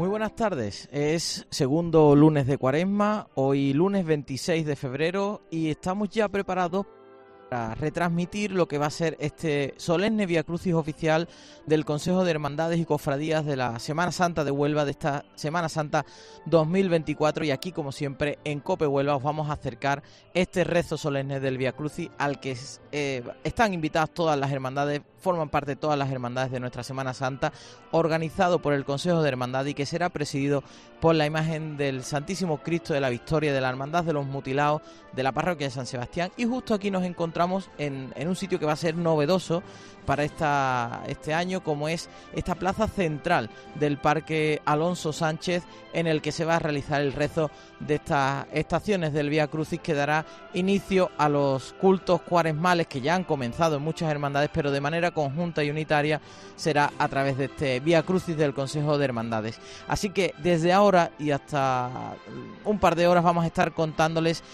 Muy buenas tardes, es segundo lunes de Cuaresma, hoy lunes 26 de febrero y estamos ya preparados para retransmitir lo que va a ser este solemne Vía Crucis oficial del Consejo de Hermandades y Cofradías de la Semana Santa de Huelva, de esta Semana Santa 2024, y aquí como siempre en COPE Huelva os vamos a acercar este rezo solemne del Vía Crucis al que están invitadas todas las hermandades, forman parte de todas las hermandades de nuestra Semana Santa, organizado por el Consejo de Hermandad y que será presidido por la imagen del Santísimo Cristo de la Victoria de la Hermandad de los Mutilados de la parroquia de San Sebastián. Y justo aquí nos encontramos en un sitio que va a ser novedoso para este año, como es esta plaza central del Parque Alonso Sánchez, en el que se va a realizar el rezo de estas estaciones del Vía Crucis, que dará inicio a los cultos cuaresmales que ya han comenzado en muchas hermandades, pero de manera conjunta y unitaria será a través de este Vía Crucis del Consejo de Hermandades. Así que desde ahora y hasta un par de horas vamos a estar contándoles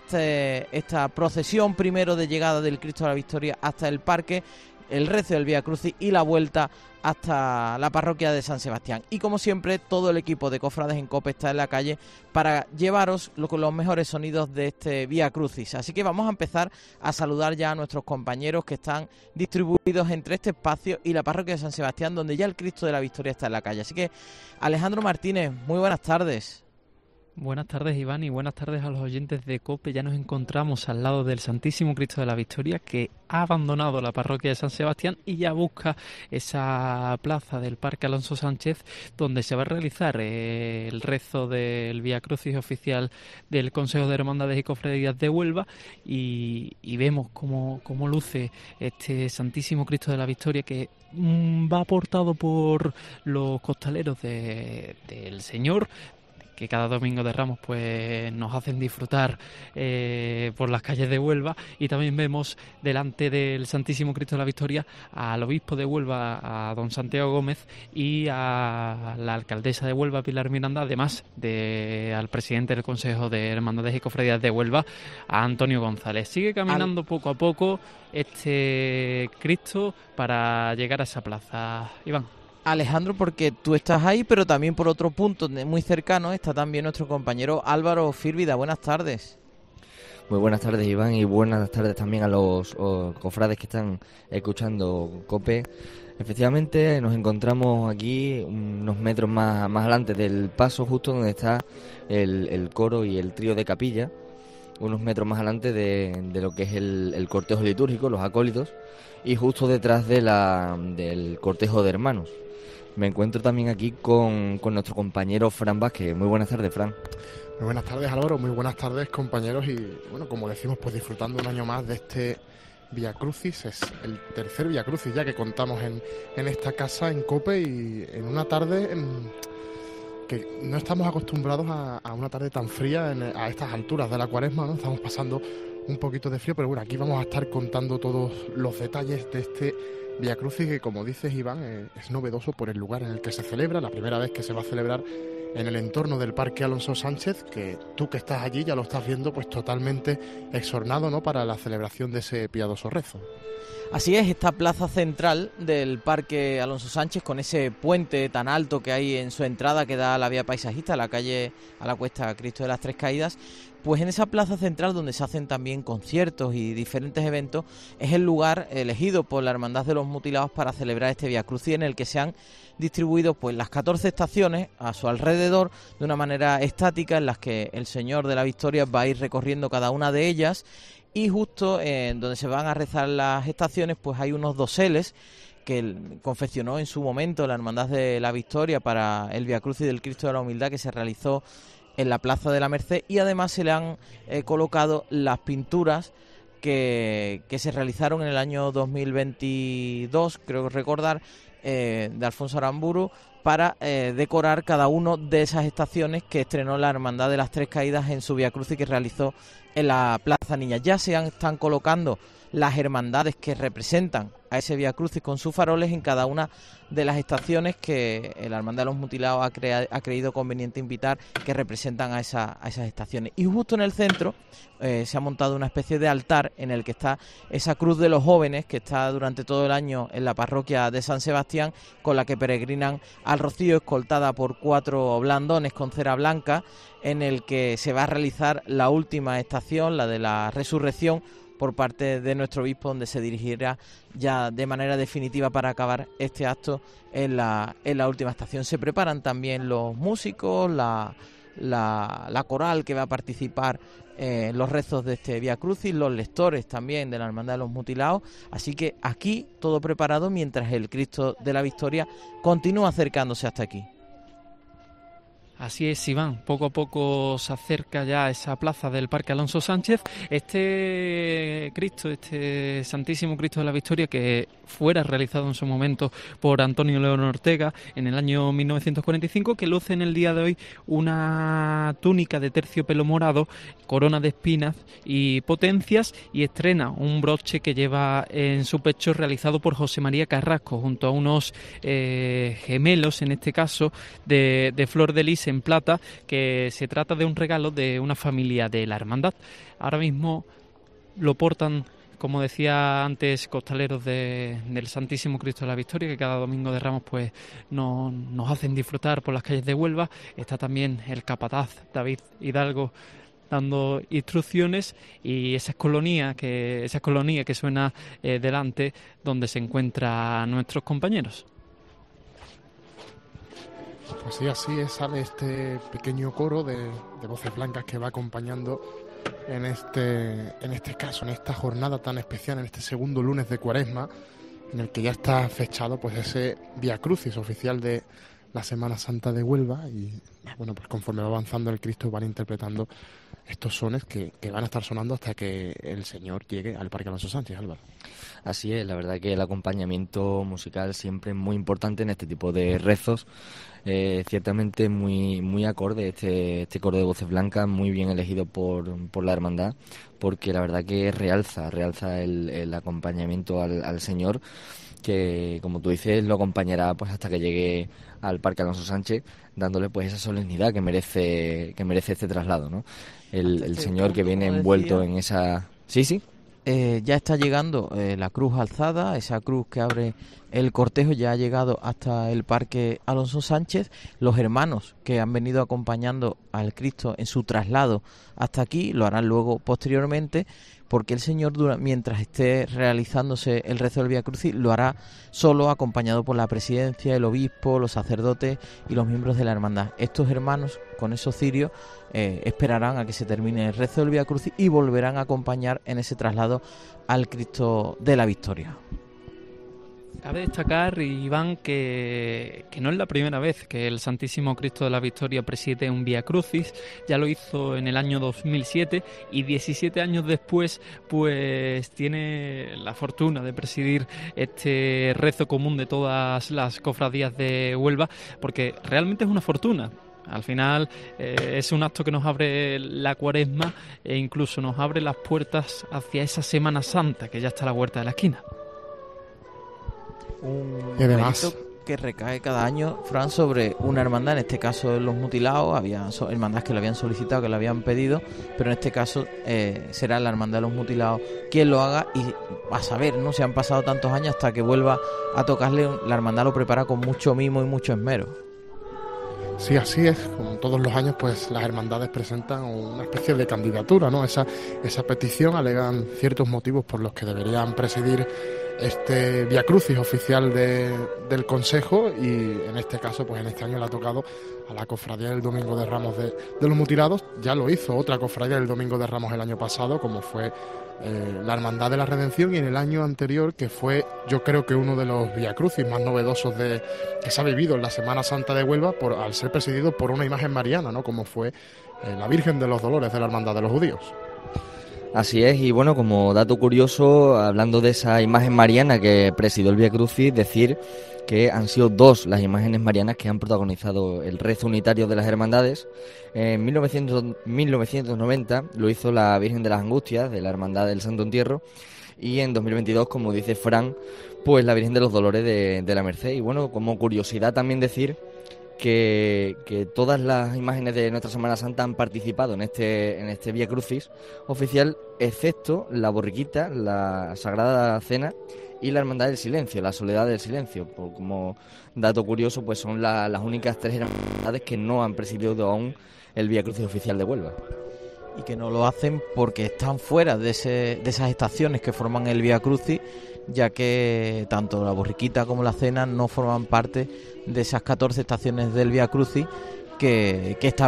esta procesión primero de llegada del Cristo de la Victoria hasta el parque, el rezo del Vía Crucis y la vuelta hasta la parroquia de San Sebastián. Y como siempre, todo el equipo de Cofrades en COPE está en la calle para llevaros los mejores sonidos de este Vía Crucis. Así que vamos a empezar a saludar ya a nuestros compañeros que están distribuidos entre este espacio y la parroquia de San Sebastián, donde ya el Cristo de la Victoria está en la calle. Así que, Alejandro Martínez, muy buenas tardes. Buenas tardes, Iván, y buenas tardes a los oyentes de COPE. Ya nos encontramos al lado del Santísimo Cristo de la Victoria, que ha abandonado la parroquia de San Sebastián y ya busca esa plaza del Parque Alonso Sánchez, donde se va a realizar el rezo del Vía Crucis oficial del Consejo de Hermandades y Cofradías de Huelva, y vemos cómo luce este Santísimo Cristo de la Victoria, que va portado por los costaleros del Señor, que cada domingo de Ramos pues nos hacen disfrutar por las calles de Huelva. Y también vemos delante del Santísimo Cristo de la Victoria al obispo de Huelva, a don Santiago Gómez, y a la alcaldesa de Huelva, Pilar Miranda, además al presidente del Consejo de Hermandades y Cofradías de Huelva, a Antonio González. Sigue caminando poco a poco este Cristo para llegar a esa plaza, Iván. Alejandro, porque tú estás ahí, pero también por otro punto muy cercano está también nuestro compañero Álvaro Fírvida. Buenas tardes. Muy buenas tardes, Iván, y buenas tardes también a los cofrades que están escuchando COPE. Efectivamente, nos encontramos aquí unos metros más adelante del paso, justo donde está el coro y el trío de capilla, unos metros más adelante de lo que es el cortejo litúrgico, los acólitos, y justo detrás del cortejo de hermanos. Me encuentro también aquí con nuestro compañero Fran Vázquez. Muy buenas tardes, Fran. Muy buenas tardes, Álvaro. Muy buenas tardes, compañeros. Y bueno, como decimos, pues disfrutando un año más de este Vía Crucis. Es el tercer Vía Crucis ya que contamos en esta casa, en COPE, y en una tarde que no estamos acostumbrados a una tarde tan fría a estas alturas de la Cuaresma, ¿no? Estamos pasando un poquito de frío, pero bueno, aquí vamos a estar contando todos los detalles de este Vía Crucis, que como dices, Iván, es novedoso por el lugar en el que se celebra, la primera vez que se va a celebrar en el entorno del Parque Alonso Sánchez, que tú que estás allí ya lo estás viendo pues totalmente exornado, ¿no?, para la celebración de ese piadoso rezo. Así es, esta plaza central del Parque Alonso Sánchez, con ese puente tan alto que hay en su entrada que da a la vía paisajista, a la calle, a la cuesta Cristo de las Tres Caídas, pues en esa plaza central donde se hacen también conciertos y diferentes eventos, es el lugar elegido por la Hermandad de los Mutilados para celebrar este Vía Crucis, en el que se han distribuido pues las 14 estaciones a su alrededor de una manera estática, en las que el Señor de la Victoria va a ir recorriendo cada una de ellas. Y justo en donde se van a rezar las estaciones, pues hay unos doseles que confeccionó en su momento la Hermandad de la Victoria para el Vía Crucis del Cristo de la Humildad, que se realizó en la Plaza de la Merced, y además se le han colocado las pinturas que se realizaron en el año 2022, creo recordar, de Alfonso Aramburu, para decorar cada uno de esas estaciones que estrenó la Hermandad de las Tres Caídas en su Vía Crucis, que realizó en la Plaza Niña. Ya están colocando las hermandades que representan a ese Vía Crucis con sus faroles en cada una de las estaciones que la Hermandad de los Mutilados ha creído conveniente invitar, que representan a esas estaciones. Y justo en el centro se ha montado una especie de altar en el que está esa cruz de los jóvenes que está durante todo el año en la parroquia de San Sebastián, con la que peregrinan al Rocío, escoltada por 4 blandones con cera blanca, en el que se va a realizar la última estación, la de la Resurrección, por parte de nuestro obispo, donde se dirigirá ya de manera definitiva para acabar este acto en la última estación. Se preparan también los músicos, la coral que va a participar en los rezos de este Vía Crucis, los lectores también de la Hermandad de los Mutilados, así que aquí todo preparado mientras el Cristo de la Victoria continúa acercándose hasta aquí. Así es, Iván, poco a poco se acerca ya a esa plaza del Parque Alonso Sánchez. Este Cristo, este Santísimo Cristo de la Victoria, que fuera realizado en su momento por Antonio León Ortega en el año 1945, que luce en el día de hoy una túnica de terciopelo morado, corona de espinas y potencias, y estrena un broche que lleva en su pecho realizado por José María Carrasco, junto a unos gemelos, en este caso, de flor de lis en plata, que se trata de un regalo de una familia de la hermandad. Ahora mismo lo portan, como decía antes, costaleros del Santísimo Cristo de la Victoria, que cada domingo de Ramos pues nos hacen disfrutar por las calles de Huelva. Está también el capataz David Hidalgo dando instrucciones, y esa escolonía que suena delante, donde se encuentran nuestros compañeros. Pues sí, así es, sale este pequeño coro de voces blancas que va acompañando en este caso, en esta jornada tan especial, en este segundo lunes de Cuaresma, en el que ya está fechado pues ese Vía Crucis oficial de la Semana Santa de Huelva. Y bueno, pues conforme va avanzando el Cristo van interpretando estos sones que van a estar sonando hasta que el Señor llegue al Parque Alonso Sánchez, Álvaro. Así es, la verdad que el acompañamiento musical siempre es muy importante en este tipo de rezos. Ciertamente muy acorde este coro de voces blancas, muy bien elegido por la hermandad, porque la verdad que realza el acompañamiento al Señor, que como tú dices lo acompañará pues hasta que llegue al Parque Alonso Sánchez, dándole pues esa solemnidad que merece este traslado, ¿no? El Señor que viene envuelto en esa... Sí. Ya está llegando la cruz alzada, esa cruz que abre el cortejo, ya ha llegado hasta el Parque Alonso Sánchez. Los hermanos que han venido acompañando al Cristo en su traslado hasta aquí lo harán luego posteriormente, porque el Señor, mientras esté realizándose el rezo del Vía Crucis, lo hará solo, acompañado por la presidencia, el obispo, los sacerdotes y los miembros de la hermandad. Estos hermanos, con esos cirios, esperarán a que se termine el rezo del Vía Crucis y volverán a acompañar en ese traslado al Cristo de la Victoria. Cabe destacar, Iván, que no es la primera vez que el Santísimo Cristo de la Victoria preside un Vía Crucis. Ya lo hizo en el año 2007 y 17 años después pues tiene la fortuna de presidir este rezo común de todas las cofradías de Huelva, porque realmente es una fortuna. Al final es un acto que nos abre la Cuaresma e incluso nos abre las puertas hacia esa Semana Santa que ya está a la huerta de la esquina. Un y además que recae cada año, Fran, sobre una hermandad, en este caso los Mutilados. Había hermandades que lo habían solicitado, que lo habían pedido, pero en este caso será la Hermandad de los Mutilados quien lo haga, y a saber, no se han pasado tantos años hasta que vuelva a tocarle. La hermandad lo prepara con mucho mimo y mucho esmero. Sí, así es. Como todos los años, pues las hermandades presentan una especie de candidatura, ¿no? Esa petición, alegan ciertos motivos por los que deberían presidir este Vía Crucis oficial del Consejo, y en este caso, pues en este año le ha tocado a la Cofradía del Domingo de Ramos de los Mutilados. Ya lo hizo otra cofradía del Domingo de Ramos el año pasado, como fue la Hermandad de la Redención, y en el año anterior, que fue, yo creo que uno de los Vía Crucis más novedosos que se ha vivido en la Semana Santa de Huelva, al ser presidido por una imagen mariana, ¿no? Como fue la Virgen de los Dolores de la Hermandad de los Judíos. Así es, y bueno, como dato curioso, hablando de esa imagen mariana que presidió el Vía Crucis, decir que han sido 2 las imágenes marianas que han protagonizado el rezo unitario de las hermandades. En 1990 lo hizo la Virgen de las Angustias, de la Hermandad del Santo Entierro, y en 2022, como dice Fran, pues la Virgen de los Dolores de la Merced. Y bueno, como curiosidad también decir que todas las imágenes de nuestra Semana Santa han participado en este Vía Crucis oficial, excepto la Borriquita, la Sagrada Cena y la Hermandad del Silencio, la Soledad del Silencio. Como dato curioso, pues son las únicas 3 hermandades que no han presidido aún el Vía Crucis oficial de Huelva. Y que no lo hacen porque están fuera de esas estaciones que forman el Vía Crucis, ya que tanto la Borriquita como la Cena no forman parte de esas 14 estaciones del Vía Crucis que se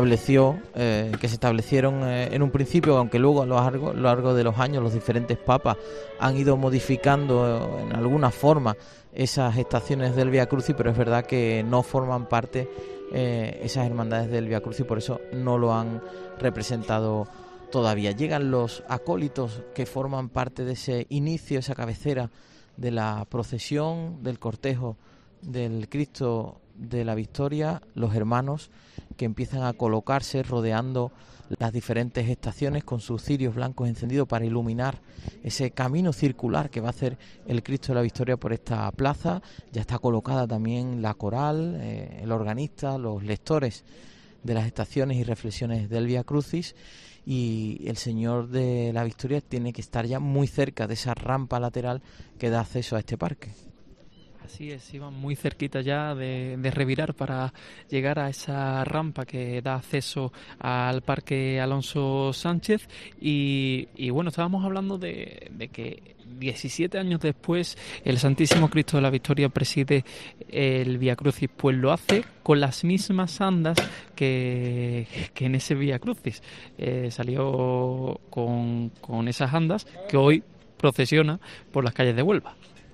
establecieron en un principio, aunque luego a lo largo de los años los diferentes papas han ido modificando en alguna forma esas estaciones del Vía Crucis, pero es verdad que no forman parte esas hermandades del Vía Crucis, por eso no lo han representado todavía. Llegan los acólitos que forman parte de ese inicio, esa cabecera de la procesión, del cortejo del Cristo de la Victoria, los hermanos que empiezan a colocarse rodeando las diferentes estaciones con sus cirios blancos encendidos para iluminar ese camino circular que va a hacer el Cristo de la Victoria por esta plaza. Ya está colocada también la coral, el organista, los lectores de las estaciones y reflexiones del Vía Crucis, y el Señor de la Victoria tiene que estar ya muy cerca de esa rampa lateral que da acceso a este parque. Así es, iban muy cerquita ya de revirar para llegar a esa rampa que da acceso al Parque Alonso Sánchez. Y bueno, estábamos hablando de que 17 años después el Santísimo Cristo de la Victoria preside el Vía Crucis, pues lo hace con las mismas andas que en ese Vía Crucis. Salió con esas andas que hoy procesiona por las calles de Huelva.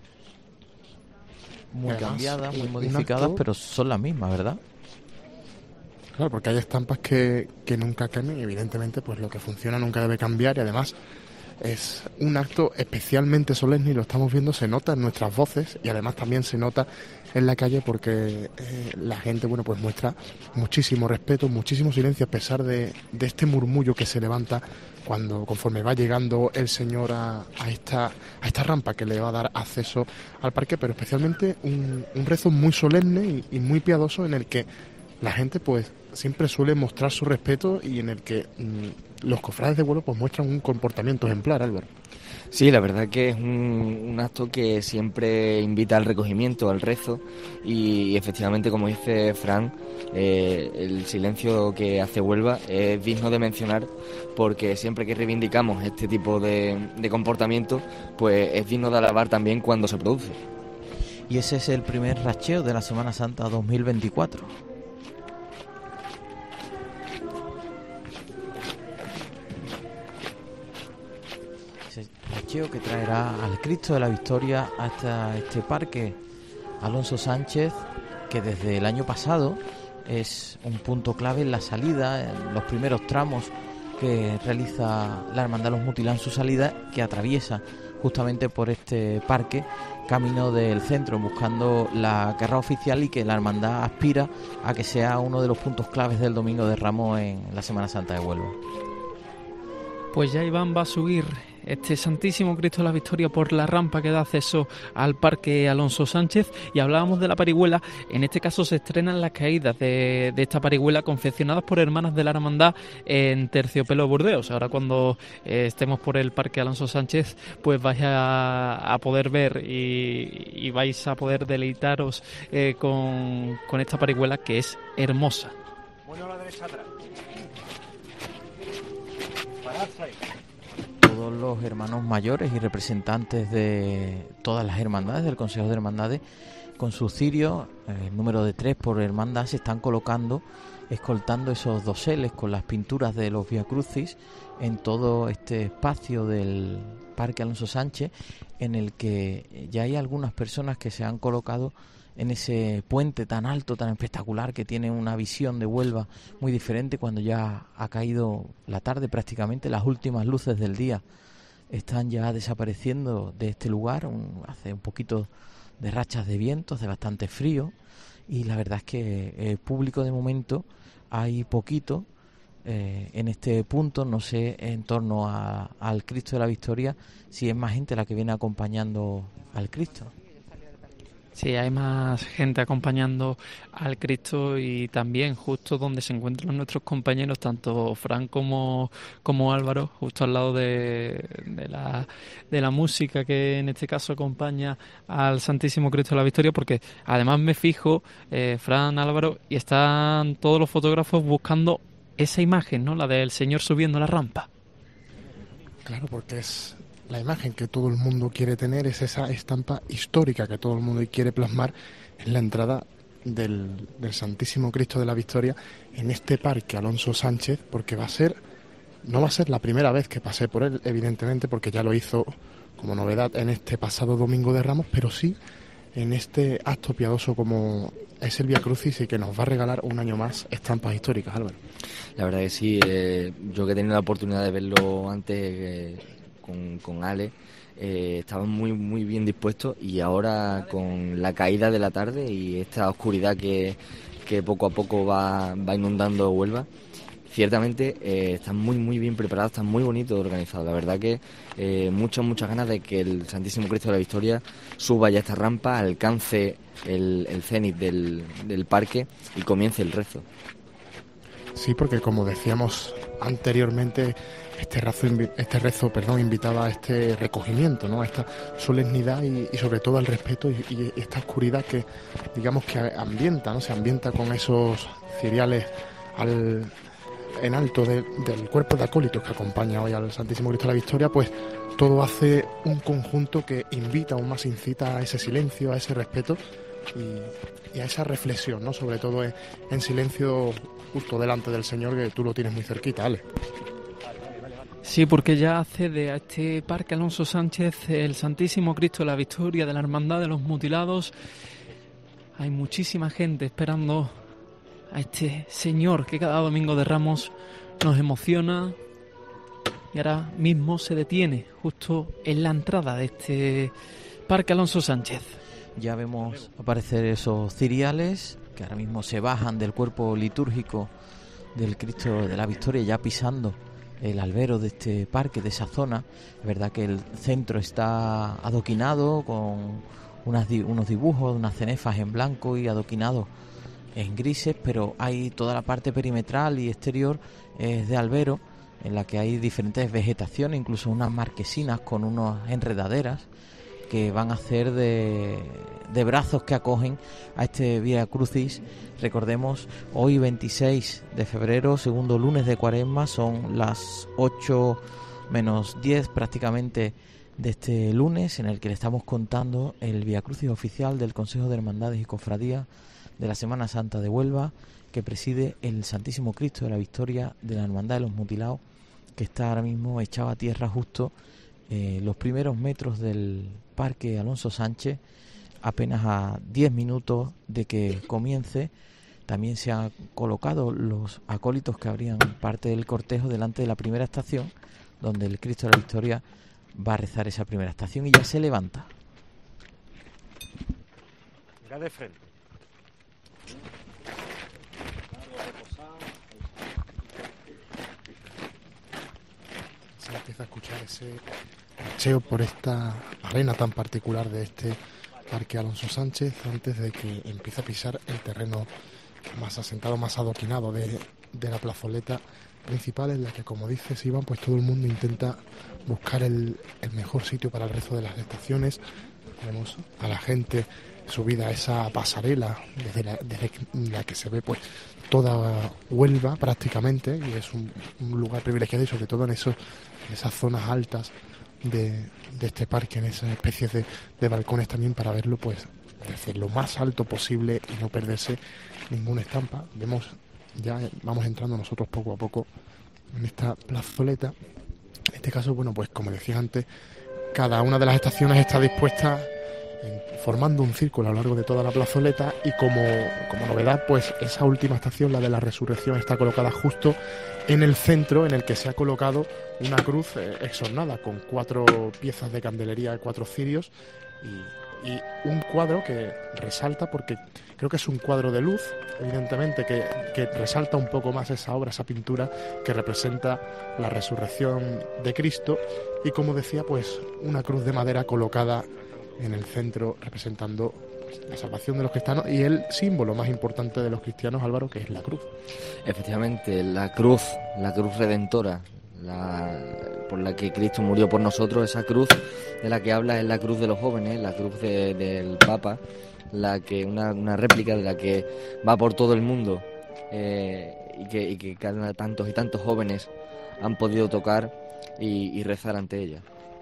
Muy además, cambiadas, muy modificadas, pero son las mismas, ¿verdad? Claro, porque hay estampas que nunca cambian y evidentemente pues lo que funciona nunca debe cambiar, y además es un acto especialmente solemne y lo estamos viendo, se nota en nuestras voces y además también se nota en la calle porque la gente pues muestra muchísimo respeto, muchísimo silencio a pesar de este murmullo que se levanta conforme va llegando el Señor a esta rampa que le va a dar acceso al parque, pero especialmente un rezo muy solemne y muy piadoso en el que la gente pues siempre suele mostrar su respeto y en el que los cofrades de Huelva pues muestran un comportamiento ejemplar, Álvaro. Sí, la verdad que es un acto que siempre invita al recogimiento, al rezo, y efectivamente, como dice Fran, el silencio que hace Huelva es digno de mencionar, porque siempre que reivindicamos este tipo de comportamiento, pues es digno de alabar también cuando se produce. Y ese es el primer racheo de la Semana Santa 2024. Racheo que traerá al Cristo de la Victoria hasta este parque Alonso Sánchez, que desde el año pasado es un punto clave en la salida, en los primeros tramos que realiza la Hermandad de los Mutilán, su salida, que atraviesa justamente por este parque, camino del centro, buscando la carrera oficial, y que la Hermandad aspira a que sea uno de los puntos claves del Domingo de Ramos en la Semana Santa de Huelva. Pues ya Iván va a subir este Santísimo Cristo de la Victoria por la rampa que da acceso al Parque Alonso Sánchez, y hablábamos de la parihuela. En este caso se estrenan las caídas de esta parihuela confeccionadas por hermanas de la hermandad en Terciopelo Burdeos. Ahora cuando estemos por el Parque Alonso Sánchez pues vais a poder ver y vais a poder deleitaros con esta parihuela que es hermosa. Bueno, a la derecha atrás. Pararse ahí. Todos los hermanos mayores y representantes de todas las hermandades, del Consejo de Hermandades, con sus cirios, el número de 3 por hermandad, se están colocando, escoltando esos doseles con las pinturas de los Vía Crucis en todo este espacio del Parque Alonso Sánchez, en el que ya hay algunas personas que se han colocado en ese puente tan alto, tan espectacular, que tiene una visión de Huelva muy diferente cuando ya ha caído la tarde prácticamente. Las últimas luces del día están ya desapareciendo de este lugar, hace un poquito de rachas de viento, hace bastante frío, y la verdad es que público de momento hay poquito en este punto. No sé, en torno al Cristo de la Victoria, si es más gente la que viene acompañando al Cristo. Sí, hay más gente acompañando al Cristo, y también justo donde se encuentran nuestros compañeros, tanto Fran como Álvaro, justo al lado de la música que en este caso acompaña al Santísimo Cristo de la Victoria, porque además me fijo, Fran, Álvaro, y están todos los fotógrafos buscando esa imagen, ¿no? La del Señor subiendo la rampa. Claro, porque es la imagen que todo el mundo quiere tener, es esa estampa histórica que todo el mundo quiere plasmar en la entrada del Santísimo Cristo de la Victoria en este parque Alonso Sánchez, porque no va a ser la primera vez que pasé por él, evidentemente, porque ya lo hizo como novedad en este pasado Domingo de Ramos, pero sí en este acto piadoso como es el Vía Crucis, y que nos va a regalar un año más estampas históricas, Álvaro. La verdad que sí, yo que he tenido la oportunidad de verlo antes con Ale, estaban muy bien dispuestos, y ahora con la caída de la tarde y esta oscuridad que poco a poco va inundando Huelva, ciertamente están muy bien preparados, están muy bonitos organizados. La verdad que muchas ganas de que el Santísimo Cristo de la Victoria suba ya esta rampa, alcance el cenit del parque y comience el rezo. Sí, porque como decíamos anteriormente, este rezo invitaba a este recogimiento, ¿no? A esta solemnidad y sobre todo al respeto y esta oscuridad que, digamos, que ambienta, ¿no? Se ambienta con esos ciriales en alto del cuerpo de acólitos que acompaña hoy al Santísimo Cristo de la Victoria. Pues todo hace un conjunto que invita aún más, incita a ese silencio, a ese respeto y a esa reflexión, ¿no? Sobre todo en silencio justo delante del Señor, que tú lo tienes muy cerquita, Ale. Sí, porque ya accede a este Parque Alonso Sánchez el Santísimo Cristo de la Victoria de la Hermandad de los Mutilados. Hay muchísima gente esperando a este Señor que cada Domingo de Ramos nos emociona, y ahora mismo se detiene justo en la entrada de este Parque Alonso Sánchez. Ya vemos aparecer esos ciriales que ahora mismo se bajan del cuerpo litúrgico del Cristo de la Victoria, ya pisando el albero de este parque, de esa zona. Es verdad que el centro está adoquinado con unos dibujos, unas cenefas en blanco y adoquinados en grises, pero hay toda la parte perimetral y exterior es de albero, en la que hay diferentes vegetaciones, incluso unas marquesinas con unas enredaderas que van a hacer de brazos que acogen a este Vía Crucis. Recordemos, hoy 26 de febrero, segundo lunes de Cuaresma, son las 8 menos 10 prácticamente de este lunes, en el que le estamos contando el Vía Crucis oficial del Consejo de Hermandades y Cofradías de la Semana Santa de Huelva, que preside el Santísimo Cristo de la Victoria de la Hermandad de los Mutilados, que está ahora mismo echado a tierra justo los primeros metros del Parque Alonso Sánchez, apenas a 10 minutos de que comience. También se han colocado los acólitos que abrían parte del cortejo delante de la primera estación, donde el Cristo de la Victoria va a rezar esa primera estación, y ya se levanta. Mira de frente. Se empieza a escuchar ese marcheo por esta arena tan particular de este Parque Alonso Sánchez, antes de que empiece a pisar el terreno más asentado, más adoquinado de la plazoleta principal, en la que, como dices, Iván, pues todo el mundo intenta buscar el mejor sitio para el rezo de las estaciones. Vemos a la gente subida a esa pasarela desde la que se ve pues toda Huelva prácticamente, y es un lugar privilegiado, y sobre todo en esas zonas altas de este parque, en esas especies de balcones también, para verlo pues desde lo más alto posible y no perderse ninguna estampa. Vamos entrando nosotros poco a poco en esta plazoleta. En este caso, bueno, pues como decía antes, cada una de las estaciones está dispuesta formando un círculo a lo largo de toda la plazoleta, y como novedad, pues esa última estación, la de la Resurrección, está colocada justo en el centro, en el que se ha colocado una cruz exornada con 4 piezas de candelería, 4 cirios y un cuadro que resalta, porque creo que es un cuadro de luz, evidentemente, que resalta un poco más esa obra, esa pintura que representa la resurrección de Cristo, y como decía, pues una cruz de madera colocada en el centro representando la salvación de los cristianos y el símbolo más importante de los cristianos, Álvaro, que es la cruz. Efectivamente, la cruz redentora, por la que Cristo murió por nosotros, esa cruz de la que habla es la cruz de los jóvenes, la cruz del Papa, una réplica de la que va por todo el mundo, y que tantos y tantos jóvenes han podido tocar y rezar ante ella.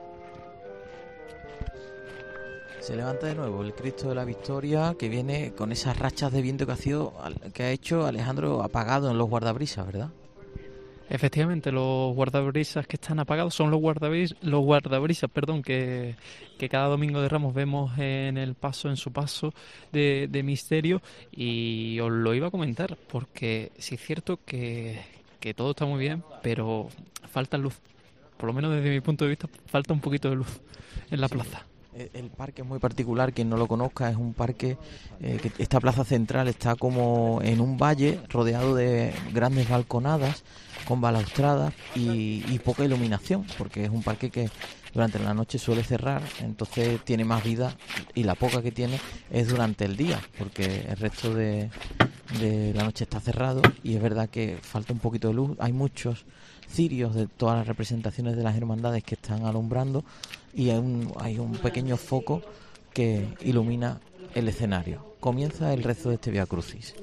Se levanta de nuevo el Cristo de la Victoria, que viene con esas rachas de viento que ha hecho Alejandro apagado en los guardabrisas, ¿verdad? Efectivamente, los guardabrisas que están apagados son los guardabrisas, que cada domingo de Ramos vemos en su paso de misterio, y os lo iba a comentar, porque sí es cierto que todo está muy bien, pero falta luz. Por lo menos desde mi punto de vista, falta un poquito de luz en la plaza. El parque es muy particular, quien no lo conozca, es un parque que esta plaza central está como en un valle rodeado de grandes balconadas con balaustradas y poca iluminación, porque es un parque que durante la noche suele cerrar, entonces tiene más vida, y la poca que tiene es durante el día, porque el resto de la noche está cerrado, y es verdad que falta un poquito de luz. Hay muchos cirios de todas las representaciones de las hermandades que están alumbrando, y hay un pequeño foco que ilumina el escenario. Comienza el rezo de este Vía Crucis.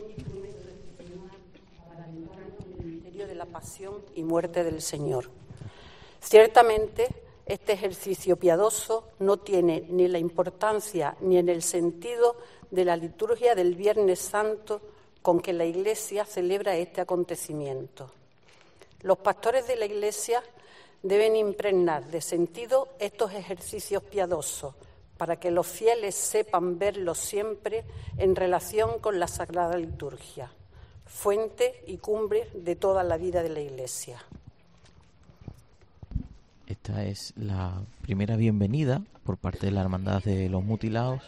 El misterio de la pasión y muerte del Señor. Ciertamente, este ejercicio piadoso no tiene ni la importancia ni en el sentido de la liturgia del Viernes Santo con que la Iglesia celebra este acontecimiento. Los pastores de la Iglesia deben impregnar de sentido estos ejercicios piadosos para que los fieles sepan verlos siempre en relación con la Sagrada Liturgia, fuente y cumbre de toda la vida de la Iglesia. Esta es la primera bienvenida por parte de la Hermandad de los Mutilados.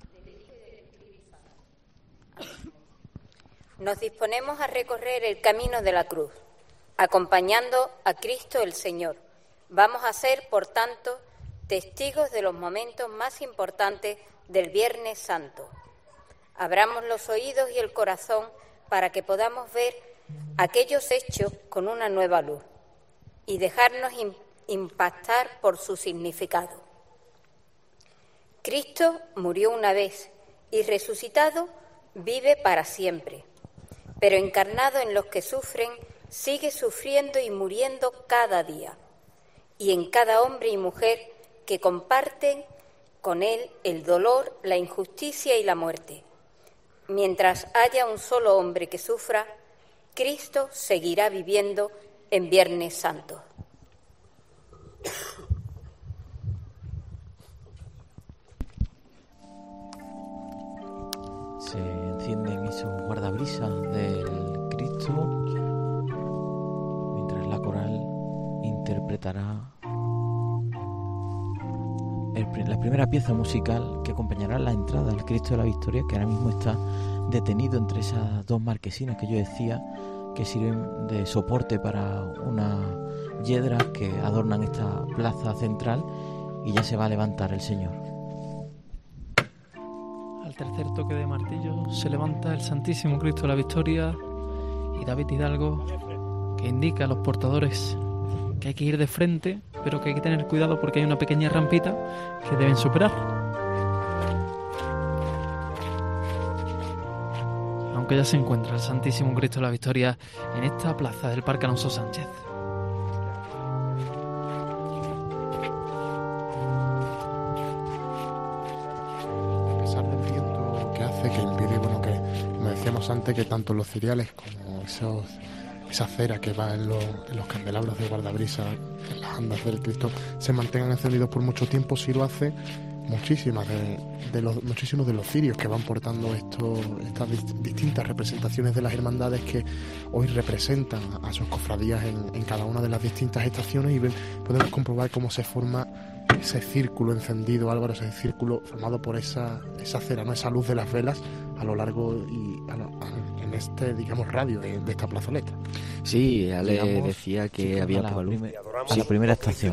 Nos disponemos a recorrer el camino de la cruz, acompañando a Cristo el Señor. Vamos a ser, por tanto, testigos de los momentos más importantes del Viernes Santo. Abramos los oídos y el corazón para que podamos ver aquellos hechos con una nueva luz y dejarnos impactar por su significado. Cristo murió una vez y resucitado vive para siempre, pero encarnado en los que sufren, sigue sufriendo y muriendo cada día, y en cada hombre y mujer que comparten con él el dolor, la injusticia y la muerte. Mientras haya un solo hombre que sufra, Cristo seguirá viviendo en Viernes Santo. Se encienden esos guardabrisas del Cristo mientras la coral interpretará la primera pieza musical que acompañará la entrada al Cristo de la Victoria, que ahora mismo está detenido entre esas dos marquesinas que yo decía, que sirven de soporte para unas yedras que adornan esta plaza central, y ya se va a levantar el Señor. Al tercer toque de martillo se levanta el Santísimo Cristo de la Victoria, y David Hidalgo, que indica a los portadores que hay que ir de frente, pero que hay que tener cuidado porque hay una pequeña rampita que deben superar. Aunque ya se encuentra el Santísimo Cristo de la Victoria en esta plaza del Parque Alonso Sánchez. A pesar del viento que hace, que impide, que como decíamos antes, que tanto los ciriales como esa cera que va en los candelabros de guardabrisa, en las andas del Cristo, se mantengan encendidos por mucho tiempo, sí lo hace muchísimos de los cirios que van portando estas distintas representaciones de las hermandades que hoy representan a sus cofradías en cada una de las distintas estaciones, y podemos comprobar cómo se forma ese círculo encendido, Álvaro, ese círculo formado por esa cera, ¿no? Esa luz de las velas a lo largo y en este, digamos, radio de esta plazoleta. Sí, Ale decía que había poca luz. A la primera estación.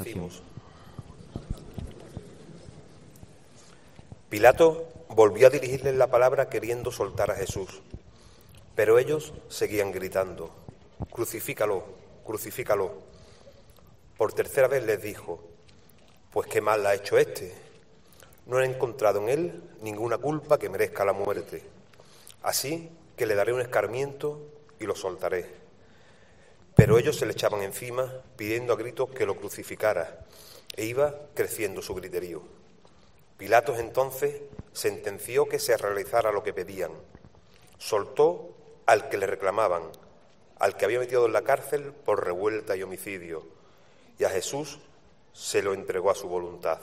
Pilato volvió a dirigirles la palabra queriendo soltar a Jesús, pero ellos seguían gritando: «Crucifícalo, crucifícalo». Por tercera vez les dijo: «Pues qué mal ha hecho este. No he encontrado en él ninguna culpa que merezca la muerte. Así que le daré un escarmiento y lo soltaré». Pero ellos se le echaban encima, pidiendo a gritos que lo crucificara, e iba creciendo su griterío. Pilato entonces sentenció que se realizara lo que pedían. Soltó al que le reclamaban, al que había metido en la cárcel por revuelta y homicidio, y a Jesús se lo entregó a su voluntad.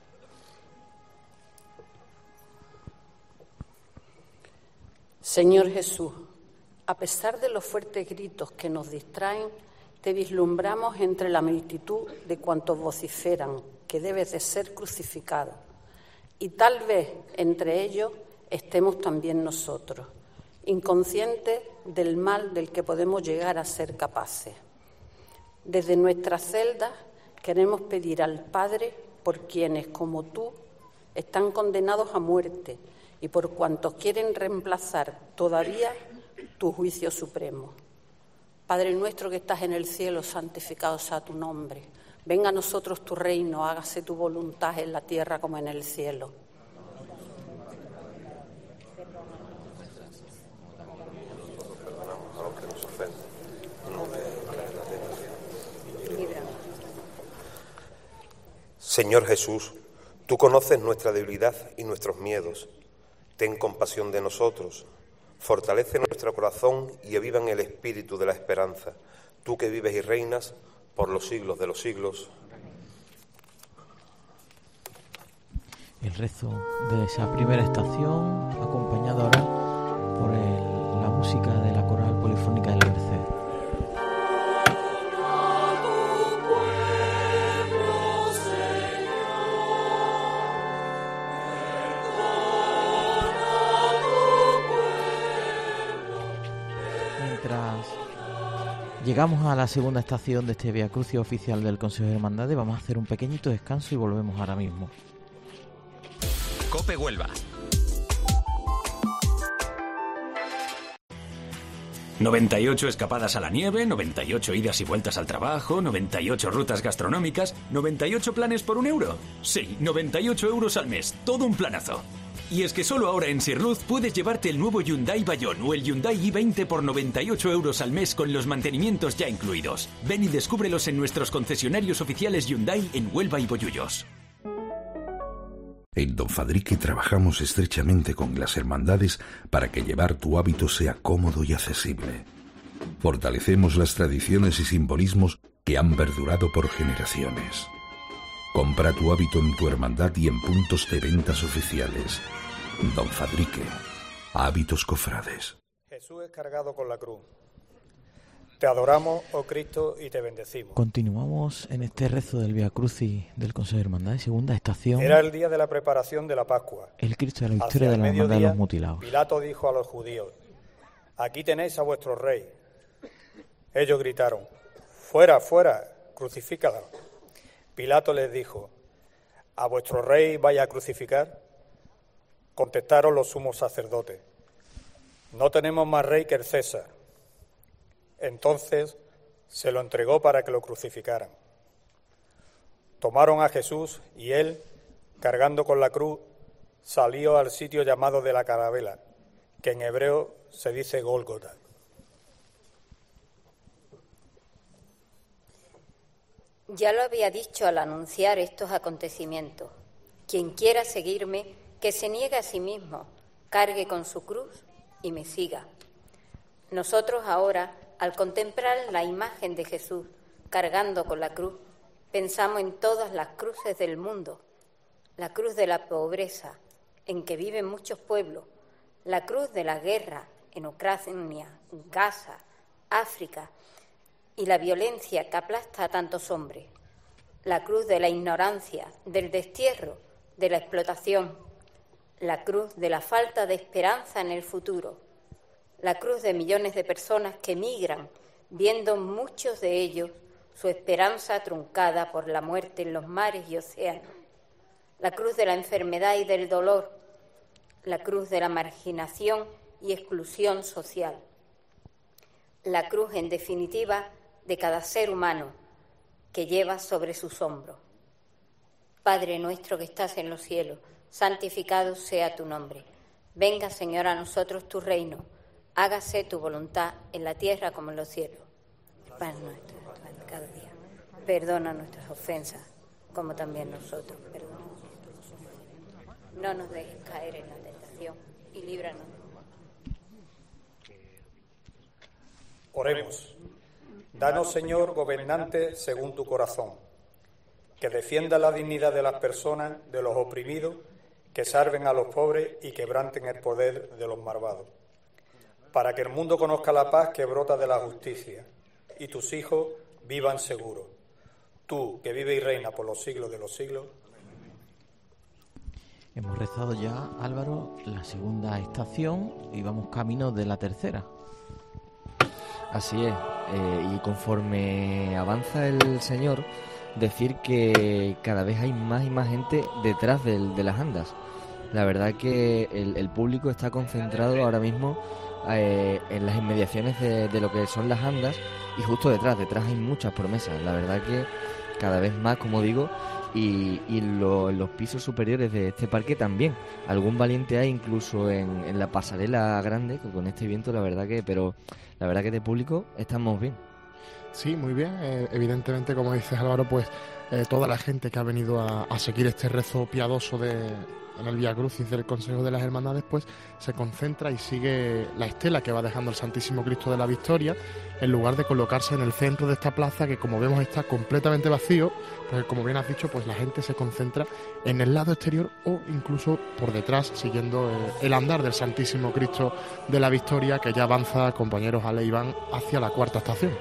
Señor Jesús, a pesar de los fuertes gritos que nos distraen, te vislumbramos entre la multitud de cuantos vociferan que debes de ser crucificado. Y tal vez entre ellos estemos también nosotros, inconscientes del mal del que podemos llegar a ser capaces. Desde nuestras celdas queremos pedir al Padre por quienes, como tú, están condenados a muerte y por cuantos quieren reemplazar todavía tu juicio supremo. Padre nuestro que estás en el cielo, santificado sea tu nombre. Venga a nosotros tu reino, hágase tu voluntad en la tierra como en el cielo. Señor Jesús, tú conoces nuestra debilidad y nuestros miedos. Ten compasión de nosotros. Fortalece nuestro corazón y aviva en el espíritu de la esperanza. Tú que vives y reinas por los siglos de los siglos. El rezo de esa primera estación, acompañado ahora por la música de la Coral Polifónica de la Merced. Llegamos a la segunda estación de este Vía Crucis oficial del Consejo de Hermandades. Vamos a hacer un pequeñito descanso y volvemos ahora mismo. COPE Huelva. 98 escapadas a la nieve, 98 idas y vueltas al trabajo, 98 rutas gastronómicas, 98 planes por €1. Sí, 98 euros al mes, todo un planazo. Y es que solo ahora en Sirluz puedes llevarte el nuevo Hyundai Bayon o el Hyundai i20 por 98 euros al mes con los mantenimientos ya incluidos. Ven y descúbrelos en nuestros concesionarios oficiales Hyundai en Huelva y Bollullos. En Don Fadrique trabajamos estrechamente con las hermandades para que llevar tu hábito sea cómodo y accesible. Fortalecemos las tradiciones y simbolismos que han perdurado por generaciones. Compra tu hábito en tu hermandad y en puntos de ventas oficiales. Don Fadrique, hábitos cofrades. Jesús es cargado con la cruz. Te adoramos, oh Cristo, y te bendecimos. Continuamos en este rezo del Vía Crucis del Consejo de Hermandades, segunda estación. Era el día de la preparación de la Pascua. El Cristo de la victoria de la hermandad de los mutilados. Pilato dijo a los judíos: aquí tenéis a vuestro rey. Ellos gritaron: fuera, fuera, crucifícalo. Pilato les dijo: ¿a vuestro rey vaya a crucificar? Contestaron los sumos sacerdotes: no tenemos más rey que el César. Entonces se lo entregó para que lo crucificaran. Tomaron a Jesús y él, cargando con la cruz, salió al sitio llamado de la Carabela, que en hebreo se dice Gólgota. Ya lo había dicho al anunciar estos acontecimientos. Quien quiera seguirme, que se niegue a sí mismo, cargue con su cruz y me siga. Nosotros ahora, al contemplar la imagen de Jesús cargando con la cruz, pensamos en todas las cruces del mundo, la cruz de la pobreza en que viven muchos pueblos, la cruz de la guerra en Ucrania, Gaza, África y la violencia que aplasta a tantos hombres, la cruz de la ignorancia, del destierro, de la explotación, la cruz de la falta de esperanza en el futuro, la cruz de millones de personas que migran, viendo muchos de ellos su esperanza truncada por la muerte en los mares y océanos, la cruz de la enfermedad y del dolor, la cruz de la marginación y exclusión social, la cruz, en definitiva, de cada ser humano que lleva sobre sus hombros. Padre nuestro que estás en los cielos, santificado sea tu nombre. Venga, Señor, a nosotros tu reino. Hágase tu voluntad en la tierra como en los cielos. Pan nuestro de cada día. Perdona nuestras ofensas, como también nosotros perdonamos. No nos dejes caer en la tentación y líbranos. Oremos. Danos, Señor, gobernante según tu corazón, que defienda la dignidad de las personas, de los oprimidos, que salven a los pobres y quebranten el poder de los malvados, para que el mundo conozca la paz que brota de la justicia y tus hijos vivan seguros. Tú, que vive y reina por los siglos de los siglos. Hemos rezado ya, Álvaro, la segunda estación y vamos camino de la tercera. Así es, y conforme avanza el Señor, decir que cada vez hay más y más gente detrás de las andas. La verdad que el público está concentrado ahora mismo en las inmediaciones de lo que son las andas y justo detrás hay muchas promesas. La verdad que cada vez más, como digo, y en los pisos superiores de este parque también. Algún valiente hay incluso en la pasarela grande, que con este viento la verdad que de público estamos bien. Sí, muy bien. Evidentemente, como dices, Álvaro, pues toda la gente que ha venido a seguir este rezo piadoso en el Vía Crucis del Consejo de las Hermandades, pues se concentra y sigue la estela que va dejando el Santísimo Cristo de la Victoria, en lugar de colocarse en el centro de esta plaza, que como vemos está completamente vacío, porque como bien has dicho, pues la gente se concentra en el lado exterior o incluso por detrás, siguiendo el andar del Santísimo Cristo de la Victoria, que ya avanza, compañeros Ale y Iván, hacia la cuarta estación.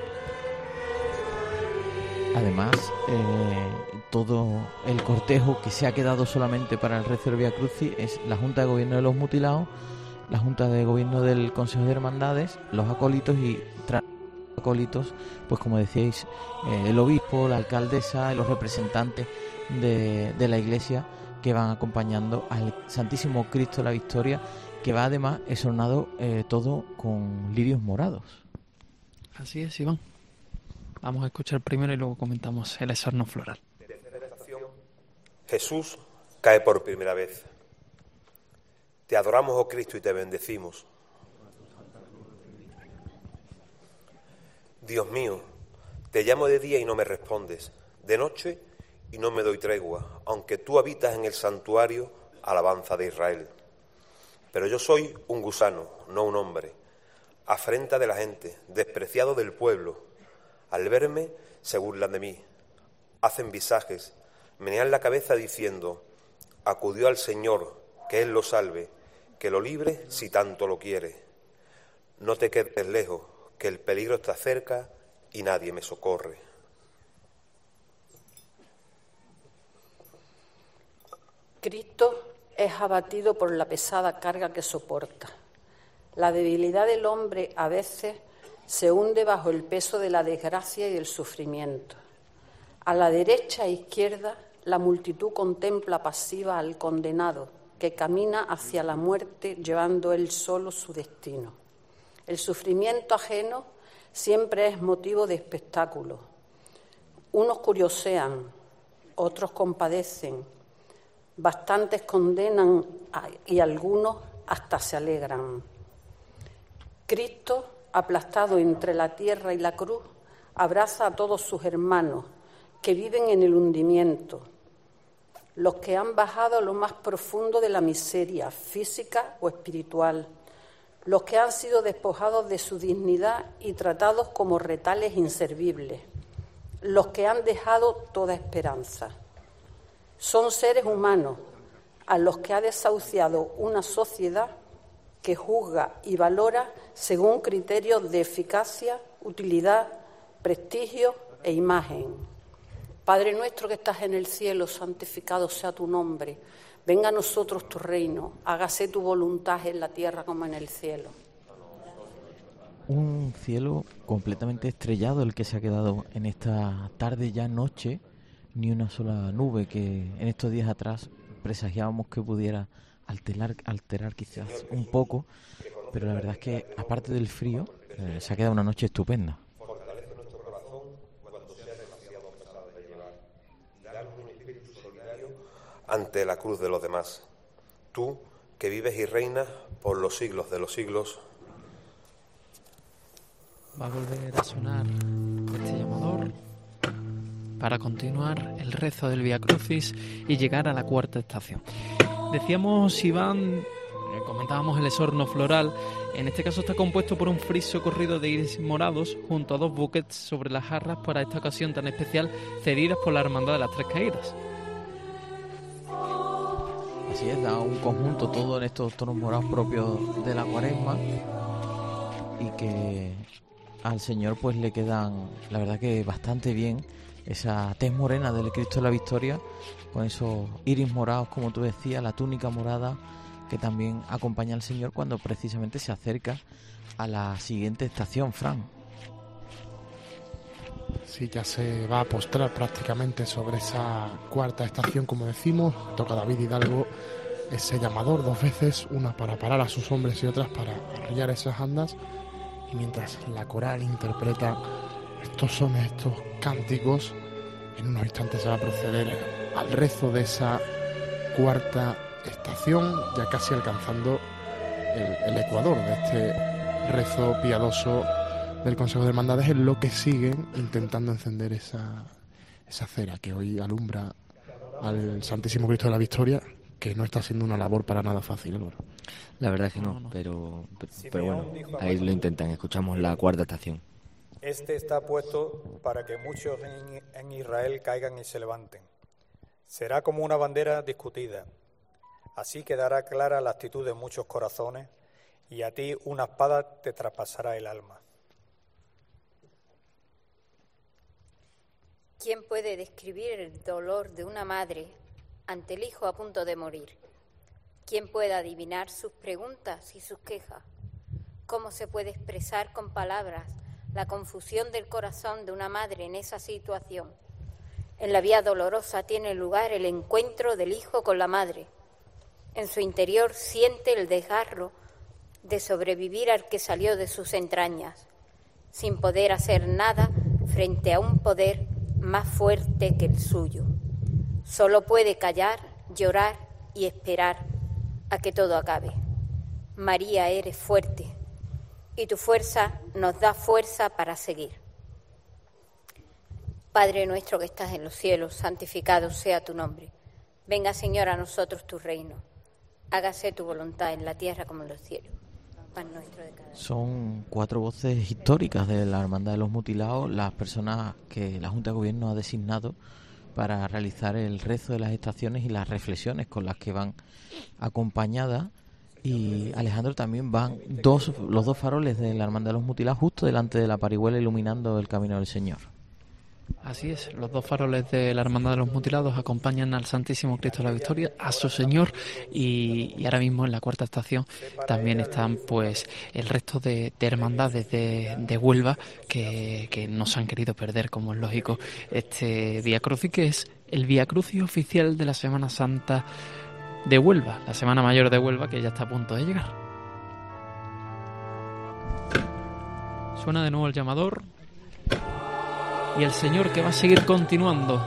Además, todo el cortejo que se ha quedado solamente para el rezo del Vía Crucis es la Junta de Gobierno de los Mutilados, la Junta de Gobierno del Consejo de Hermandades, los acólitos y acólitos, pues como decíais, el obispo, la alcaldesa y los representantes de la Iglesia que van acompañando al Santísimo Cristo de la Victoria, que va además exornado todo con lirios morados. Así es, Iván. Vamos a escuchar primero y luego comentamos el exorno floral. Jesús cae por primera vez. Te adoramos, oh Cristo, y te bendecimos. Dios mío, te llamo de día y no me respondes, de noche y no me doy tregua, aunque tú habitas en el santuario, alabanza de Israel. Pero yo soy un gusano, no un hombre, afrenta de la gente, despreciado del pueblo. Al verme, se burlan de mí, hacen visajes, menean la cabeza diciendo: acudió al Señor, que Él lo salve, que lo libre si tanto lo quiere. No te quedes lejos, que el peligro está cerca y nadie me socorre. Cristo es abatido por la pesada carga que soporta. La debilidad del hombre a veces se hunde bajo el peso de la desgracia y el sufrimiento. A la derecha e izquierda, la multitud contempla pasiva al condenado, que camina hacia la muerte llevando él solo su destino. El sufrimiento ajeno siempre es motivo de espectáculo. Unos curiosean, otros compadecen, bastantes condenan y algunos hasta se alegran. Cristo, aplastado entre la tierra y la cruz, abraza a todos sus hermanos que viven en el hundimiento, los que han bajado a lo más profundo de la miseria física o espiritual, los que han sido despojados de su dignidad y tratados como retales inservibles, los que han dejado toda esperanza. Son seres humanos a los que ha desahuciado una sociedad que juzga y valora según criterios de eficacia, utilidad, prestigio e imagen. Padre nuestro que estás en el cielo, santificado sea tu nombre. Venga a nosotros tu reino, hágase tu voluntad en la tierra como en el cielo. Un cielo completamente estrellado el que se ha quedado en esta tarde ya noche, ni una sola nube que en estos días atrás presagiábamos que pudiera alterar quizás un poco, pero la verdad es que aparte del frío se ha quedado una noche estupenda. Fortalece nuestro corazón cuando sea demasiado pesado de llevar. Danos un espíritu solidario ante la cruz de los demás. Tú, que vives y reinas por los siglos de los siglos. Va a volver a sonar este llamador para continuar el rezo del Vía Crucis y llegar a la cuarta estación. Decíamos, Iván, comentábamos el esorno floral. En este caso está compuesto por un friso corrido de iris morados junto a 2 buquets sobre las jarras para esta ocasión tan especial, cedidas por la Hermandad de las Tres Caídas. Así es, da un conjunto todo en estos tonos morados propios de la Cuaresma y que al Señor pues le quedan, la verdad que bastante bien, esa tez morena del Cristo de la Victoria, con esos iris morados, como tú decías, la túnica morada que también acompaña al Señor cuando precisamente se acerca a la siguiente estación, Fran. Sí, ya se va a postrar prácticamente sobre esa cuarta estación, como decimos. Toca a David Hidalgo ese llamador 2 veces, una para parar a sus hombres y otras para arrillar esas andas. Y mientras la coral interpreta estos sones, estos cánticos, en unos instantes se va a proceder al rezo de esa cuarta estación, ya casi alcanzando el ecuador de este rezo piadoso del Consejo de Hermandades, en lo que siguen intentando encender esa cera que hoy alumbra al Santísimo Cristo de la Victoria, que no está siendo una labor para nada fácil, Álvaro. La verdad es que no, pero bueno, ahí lo intentan. Escuchamos la cuarta estación. Este está puesto para que muchos en Israel caigan y se levanten. Será como una bandera discutida. Así quedará clara la actitud de muchos corazones y a ti una espada te traspasará el alma. ¿Quién puede describir el dolor de una madre ante el hijo a punto de morir? ¿Quién puede adivinar sus preguntas y sus quejas? ¿Cómo se puede expresar con palabras la confusión del corazón de una madre en esa situación? En la vía dolorosa tiene lugar el encuentro del hijo con la madre. En su interior siente el desgarro de sobrevivir al que salió de sus entrañas, sin poder hacer nada frente a un poder más fuerte que el suyo. Solo puede callar, llorar y esperar a que todo acabe. María, eres fuerte, y tu fuerza nos da fuerza para seguir. Padre nuestro que estás en los cielos, santificado sea tu nombre. Venga, Señor, a nosotros tu reino. Hágase tu voluntad en la tierra como en los cielos. Pan nuestro de cada día. Son 4 voces históricas de la Hermandad de los Mutilados, las personas que la Junta de Gobierno ha designado para realizar el rezo de las estaciones y las reflexiones con las que van acompañadas. Y Alejandro, también van los 2 faroles de la Hermandad de los Mutilados justo delante de la parihuela iluminando el camino del Señor. Así es, los 2 faroles de la Hermandad de los Mutilados acompañan al Santísimo Cristo de la Victoria, a su Señor, y ahora mismo en la cuarta estación también están pues el resto de hermandades de Huelva que no se han querido perder, como es lógico, este Vía Crucis, que es el Vía Crucis oficial de la Semana Santa de Huelva, la Semana Mayor de Huelva, que ya está a punto de llegar. Suena de nuevo el llamador. Y el Señor que va a seguir continuando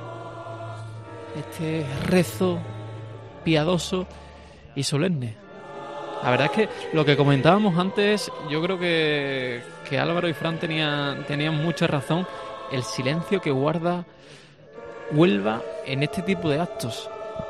este rezo piadoso y solemne. La verdad es que lo que comentábamos antes, yo creo que Álvaro y Fran tenían mucha razón. El silencio que guarda Huelva en este tipo de actos.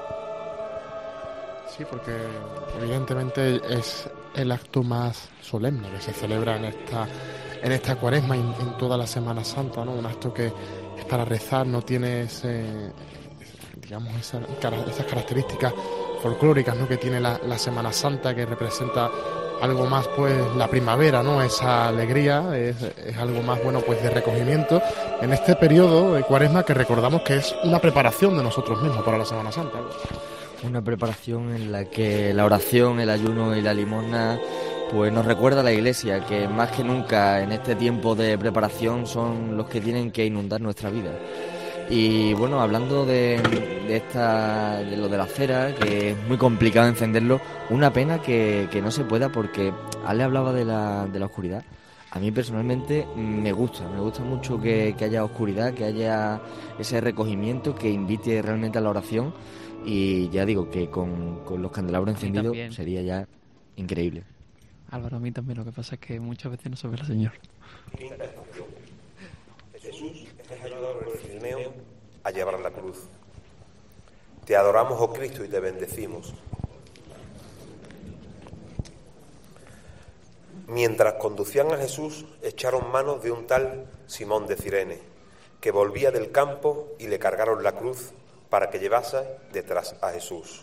Sí, porque evidentemente es el acto más solemne que se celebra en esta Cuaresma y en toda la Semana Santa, ¿no? Un acto que es para rezar, no tiene digamos, esas características folclóricas, ¿no?, que tiene la Semana Santa, que representa algo más, pues, la primavera, ¿no?, esa alegría, es algo más, bueno, pues, de recogimiento en este periodo de Cuaresma, que recordamos que es una preparación de nosotros mismos para la Semana Santa. Una preparación en la que la oración, el ayuno y la limosna pues nos recuerda a la Iglesia que más que nunca en este tiempo de preparación son los que tienen que inundar nuestra vida. Y bueno, hablando de lo de la cera, que es muy complicado encenderlo, una pena que no se pueda, porque Ale hablaba de la oscuridad. A mí personalmente me gusta mucho que haya oscuridad, que haya ese recogimiento que invite realmente a la oración, y ya digo que con los candelabros encendidos sería ya increíble. Álvaro, a mí también, lo que pasa es que muchas veces no se ve al Señor. Jesús es ayudado por el Filimeo a llevar la cruz. Te adoramos, oh Cristo, y te bendecimos. Mientras conducían a Jesús, echaron manos de un tal Simón de Cirene, que volvía del campo, y le cargaron la cruz para que llevase detrás a Jesús.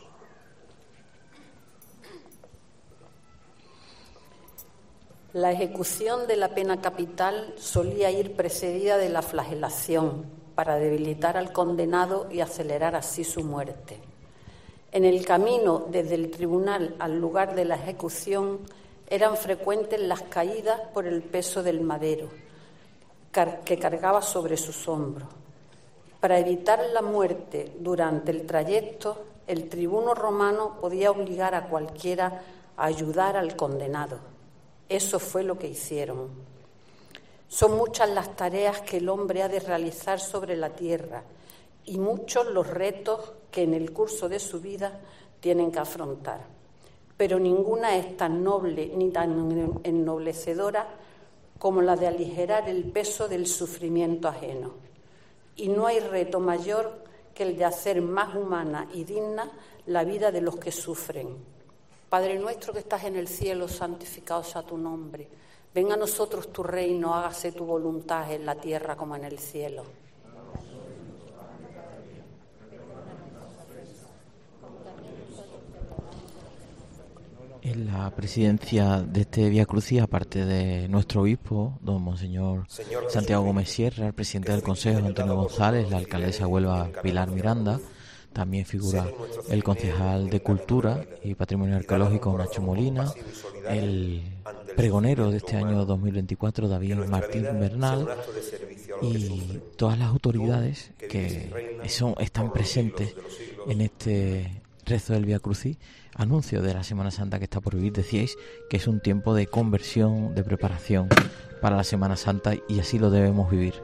La ejecución de la pena capital solía ir precedida de la flagelación para debilitar al condenado y acelerar así su muerte. En el camino desde el tribunal al lugar de la ejecución eran frecuentes las caídas por el peso del madero que cargaba sobre sus hombros. Para evitar la muerte durante el trayecto, el tribuno romano podía obligar a cualquiera a ayudar al condenado. Eso fue lo que hicieron. Son muchas las tareas que el hombre ha de realizar sobre la tierra y muchos los retos que en el curso de su vida tienen que afrontar. Pero ninguna es tan noble ni tan ennoblecedora como la de aligerar el peso del sufrimiento ajeno. Y no hay reto mayor que el de hacer más humana y digna la vida de los que sufren. Padre nuestro que estás en el cielo, santificado sea tu nombre. Venga a nosotros tu reino, hágase tu voluntad en la tierra como en el cielo. En la presidencia de este Vía Crucis, aparte de nuestro obispo, don Monseñor Santiago Gómez Sierra, el presidente del Consejo, Antonio González, la alcaldesa de Huelva, Pilar Miranda, también figura el concejal de Cultura y Patrimonio Arqueológico, Nacho Molina, el pregonero de este año 2024, David Martín Bernal, y todas las autoridades que están presentes en este rezo del Vía Crucis, anuncio de la Semana Santa que está por vivir. Decíais que es un tiempo de conversión, de preparación para la Semana Santa, y así lo debemos vivir.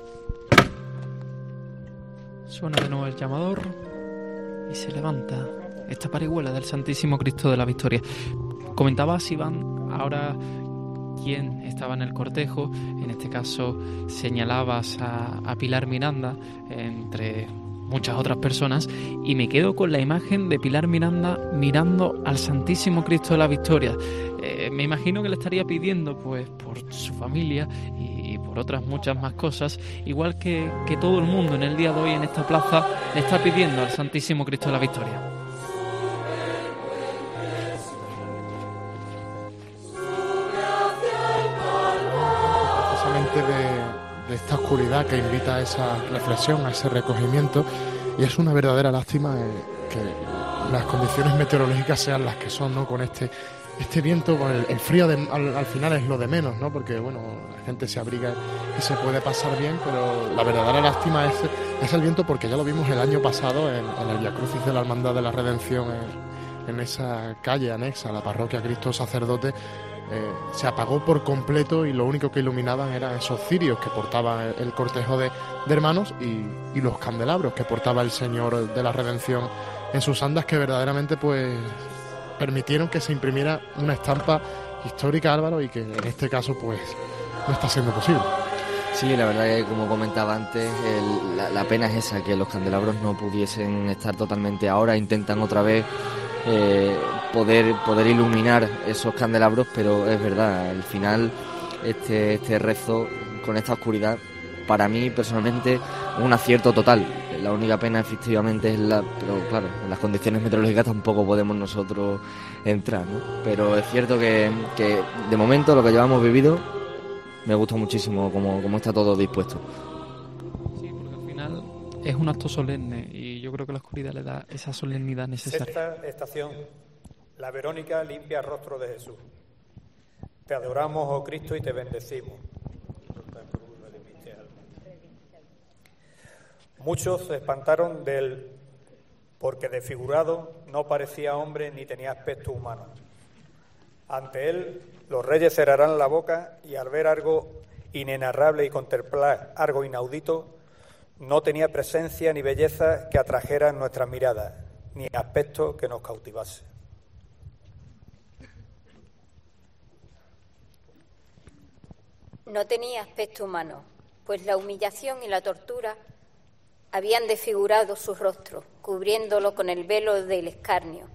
Suena de nuevo el llamador y se levanta esta parihuela del Santísimo Cristo de la Victoria. Comentabas, Iván, ahora quién estaba en el cortejo. En este caso señalabas a Pilar Miranda entre muchas otras personas, y me quedo con la imagen de Pilar Miranda mirando al Santísimo Cristo de la Victoria. Me imagino que le estaría pidiendo pues por su familia y por otras muchas más cosas, igual que todo el mundo en el día de hoy en esta plaza le está pidiendo al Santísimo Cristo de la Victoria. Precisamente de esta oscuridad que invita a esa reflexión, a ese recogimiento, y es una verdadera lástima que las condiciones meteorológicas sean las que son, ¿no? Con este viento, con el frío al final es lo de menos, ¿no? Porque bueno, la gente se abriga y se puede pasar bien, pero la verdadera lástima es el viento, porque ya lo vimos el año pasado en el Vía Crucis de la Hermandad de la Redención, en esa calle anexa a la parroquia Cristo Sacerdote. Se apagó por completo y lo único que iluminaban eran esos cirios que portaba el cortejo de hermanos y los candelabros que portaba el Señor de la Redención en sus andas, que verdaderamente pues permitieron que se imprimiera una estampa histórica, Álvaro, y que en este caso pues no está siendo posible. Sí, la verdad que, como comentaba antes, la pena es esa, que los candelabros no pudiesen estar totalmente. Ahora intentan otra vez poder iluminar esos candelabros, pero es verdad, al final este rezo con esta oscuridad, para mí personalmente, un acierto total. La única pena efectivamente es pero claro, en las condiciones meteorológicas tampoco podemos nosotros entrar, ¿no? Pero es cierto que de momento lo que llevamos vivido me gusta muchísimo cómo está todo dispuesto. Sí, porque al final es un acto solemne y yo creo que la oscuridad le da esa solemnidad necesaria. Sexta estación. La Verónica limpia el rostro de Jesús. Te adoramos, oh Cristo, y te bendecimos. Muchos se espantaron de él, porque desfigurado no parecía hombre ni tenía aspecto humano. Ante él los reyes cerrarán la boca, y al ver algo inenarrable y contemplar algo inaudito, no tenía presencia ni belleza que atrajera nuestras miradas, ni aspecto que nos cautivase. No tenía aspecto humano, pues la humillación y la tortura habían desfigurado su rostro, cubriéndolo con el velo del escarnio.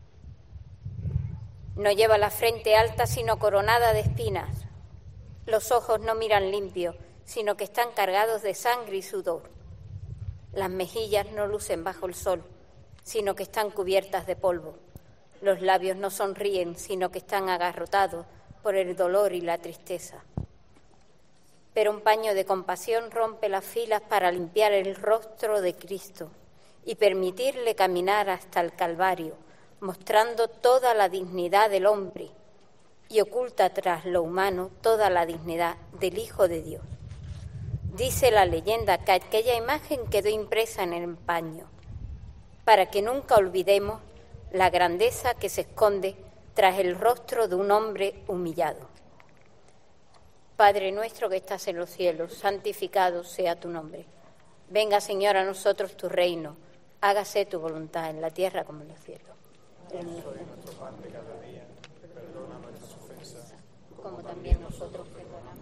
No lleva la frente alta, sino coronada de espinas. Los ojos no miran limpios, sino que están cargados de sangre y sudor. Las mejillas no lucen bajo el sol, sino que están cubiertas de polvo. Los labios no sonríen, sino que están agarrotados por el dolor y la tristeza. Pero un paño de compasión rompe las filas para limpiar el rostro de Cristo y permitirle caminar hasta el Calvario, mostrando toda la dignidad del hombre y oculta tras lo humano toda la dignidad del Hijo de Dios. Dice la leyenda que aquella imagen quedó impresa en el paño, para que nunca olvidemos la grandeza que se esconde tras el rostro de un hombre humillado. Padre nuestro que estás en los cielos, santificado sea tu nombre. Venga, Señor, a nosotros tu reino. Hágase tu voluntad en la tierra como en los cielos. Como también nosotros perdonamos.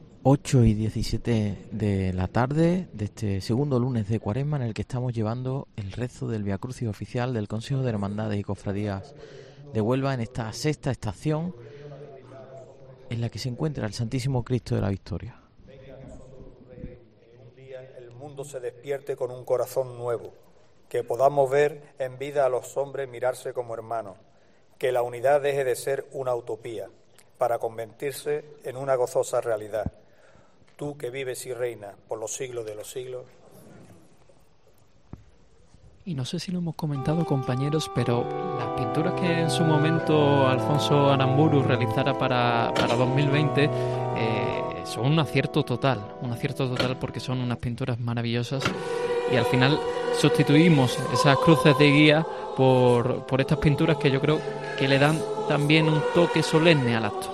8:17 de la tarde de este segundo lunes de Cuaresma, en el que estamos llevando el rezo del Vía Crucis oficial del Consejo de Hermandades y Cofradías de Huelva en esta sexta estación, en la que se encuentra el Santísimo Cristo de la Victoria. Venga a nosotros, Rey, que un día el mundo se despierte con un corazón nuevo, que podamos ver en vida a los hombres mirarse como hermanos, que la unidad deje de ser una utopía, para convertirse en una gozosa realidad. Tú que vives y reinas por los siglos de los siglos. Y no sé si lo hemos comentado, compañeros, pero las pinturas que en su momento Alfonso Aramburu realizara para 2020 son un acierto total porque son unas pinturas maravillosas, y al final sustituimos esas cruces de guía por estas pinturas que yo creo que le dan también un toque solemne al acto.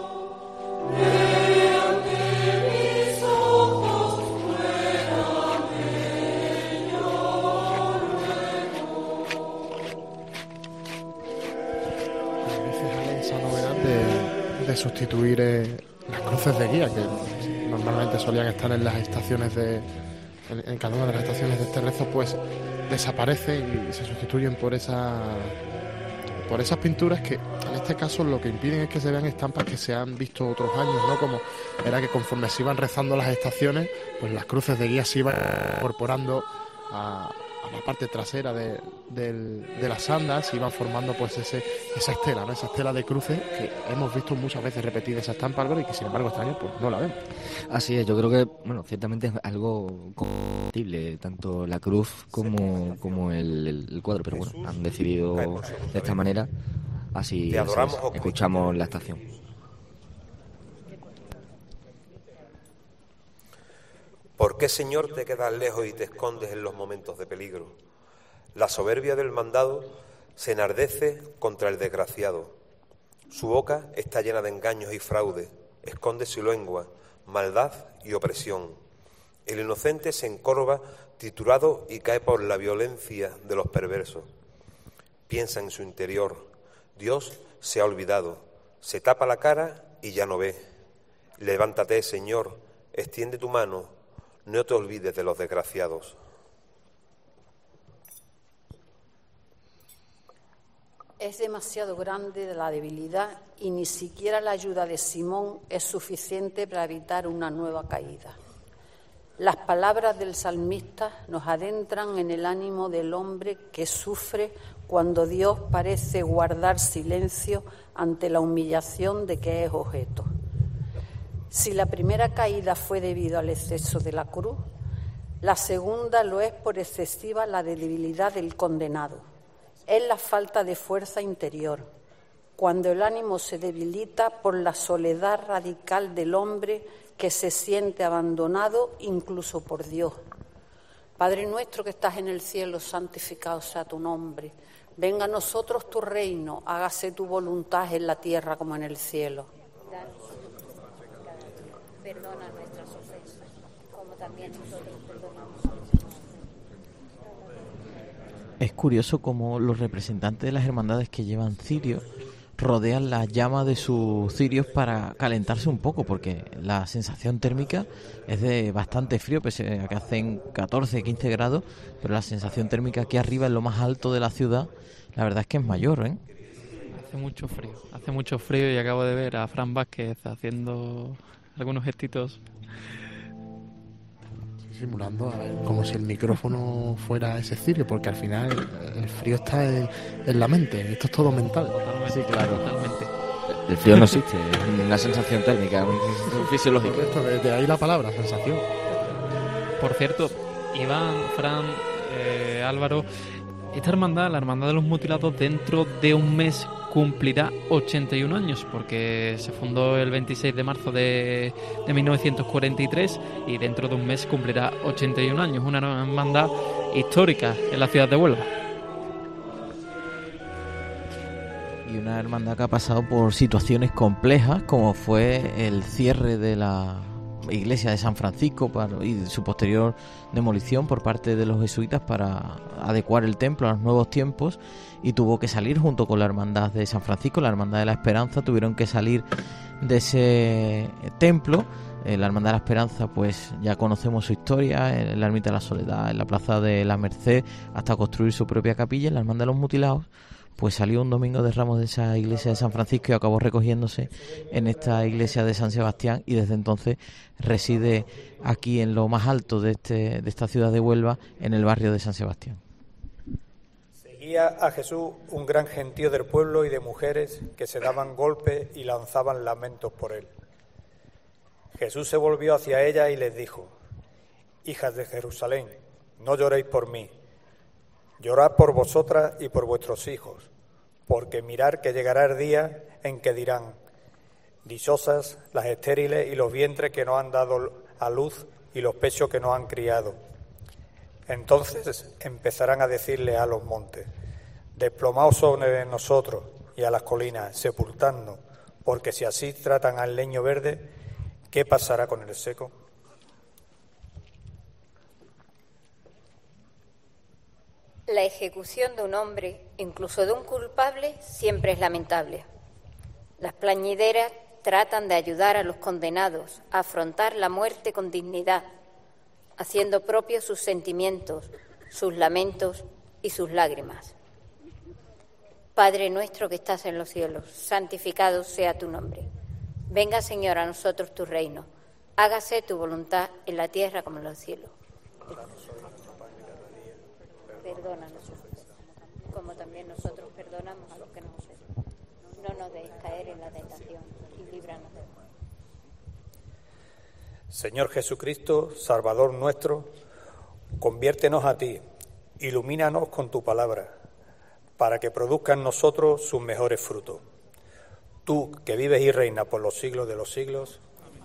De sustituir las cruces de guía que normalmente solían estar en las estaciones en cada una de las estaciones de este rezo, pues desaparecen y se sustituyen por esas pinturas que en este caso lo que impiden es que se vean estampas que se han visto otros años, ¿no? Como era que conforme se iban rezando las estaciones, pues las cruces de guía se iban incorporando a la parte trasera de las andas, iban formando pues esa estela, ¿no? Esa estela de cruces que hemos visto muchas veces repetida esa estampa, Álvaro, y que sin embargo este año pues no la vemos. Así es, yo creo que ciertamente es algo compatible, tanto la cruz como el cuadro, pero bueno, han decidido de esta manera, así escuchamos la estación. ¿Por qué, Señor, te quedas lejos y te escondes en los momentos de peligro? La soberbia del mandado se enardece contra el desgraciado. Su boca está llena de engaños y fraude, esconde su lengua, maldad y opresión. El inocente se encorva, triturado, y cae por la violencia de los perversos. Piensa en su interior. Dios se ha olvidado. Se tapa la cara y ya no ve. Levántate, Señor, extiende tu mano. No te olvides de los desgraciados. Es demasiado grande la debilidad y ni siquiera la ayuda de Simón es suficiente para evitar una nueva caída. Las palabras del salmista nos adentran en el ánimo del hombre que sufre cuando Dios parece guardar silencio ante la humillación de que es objeto. Si la primera caída fue debido al exceso de la cruz, la segunda lo es por excesiva la debilidad del condenado. Es la falta de fuerza interior, cuando el ánimo se debilita por la soledad radical del hombre que se siente abandonado incluso por Dios. Padre nuestro que estás en el cielo, santificado sea tu nombre. Venga a nosotros tu reino, hágase tu voluntad en la tierra como en el cielo. Perdona nuestras ofensas, como también nosotros perdonamos. Es curioso cómo los representantes de las hermandades que llevan cirios rodean la llama de sus cirios para calentarse un poco, porque la sensación térmica es de bastante frío, pese a que hacen 14, 15 grados, pero la sensación térmica aquí arriba, en lo más alto de la ciudad, la verdad es que es mayor, ¿eh? Hace mucho frío y acabo de ver a Fran Vázquez haciendo algunos gestitos. Simulando, a ver, como si el micrófono fuera ese cirio, porque al final el frío está en la mente, esto es todo mental. Totalmente, sí, claro. Totalmente. El frío no existe, es una sensación térmica, es fisiológica. Esto, de ahí la palabra, sensación. Por cierto, Iván, Fran, Álvaro, esta hermandad, la Hermandad de los Mutilados, dentro de un mes cumplirá 81 años, porque se fundó el 26 de marzo de 1943 y dentro de un mes cumplirá 81 años, una hermandad histórica en la ciudad de Huelva. Y una hermandad que ha pasado por situaciones complejas, como fue el cierre de la iglesia de San Francisco y su posterior demolición por parte de los jesuitas para adecuar el templo a los nuevos tiempos, y tuvo que salir junto con la hermandad de San Francisco, la hermandad de la Esperanza, tuvieron que salir de ese templo. La hermandad de la Esperanza, pues ya conocemos su historia, en la ermita de la Soledad, en la plaza de la Merced, hasta construir su propia capilla. La hermandad de los Mutilados pues salió un domingo de Ramos de esa iglesia de San Francisco y acabó recogiéndose en esta iglesia de San Sebastián, y desde entonces reside aquí en lo más alto de esta ciudad de Huelva, en el barrio de San Sebastián. Seguía a Jesús un gran gentío del pueblo y de mujeres que se daban golpes y lanzaban lamentos por él. Jesús se volvió hacia ellas y les dijo: Hijas de Jerusalén, no lloréis por mí, llorad por vosotras y por vuestros hijos, porque mirad que llegará el día en que dirán: dichosas las estériles y los vientres que no han dado a luz y los pechos que no han criado. Entonces empezarán a decirle a los montes: desplomaos sobre nosotros, y a las colinas: sepultadnos, porque si así tratan al leño verde, ¿qué pasará con el seco? La ejecución de un hombre, incluso de un culpable, siempre es lamentable. Las plañideras tratan de ayudar a los condenados a afrontar la muerte con dignidad, haciendo propios sus sentimientos, sus lamentos y sus lágrimas. Padre nuestro que estás en los cielos, santificado sea tu nombre. Venga, Señor, a nosotros tu reino. Hágase tu voluntad en la tierra como en los cielos. Perdónanos, como también nosotros perdonamos a los que nos ofenden. No nos dejes caer en la tentación y líbranos del mal. Señor Jesucristo, Salvador nuestro, conviértenos a ti, ilumínanos con tu palabra, para que produzca en nosotros sus mejores frutos. Tú, que vives y reinas por los siglos de los siglos.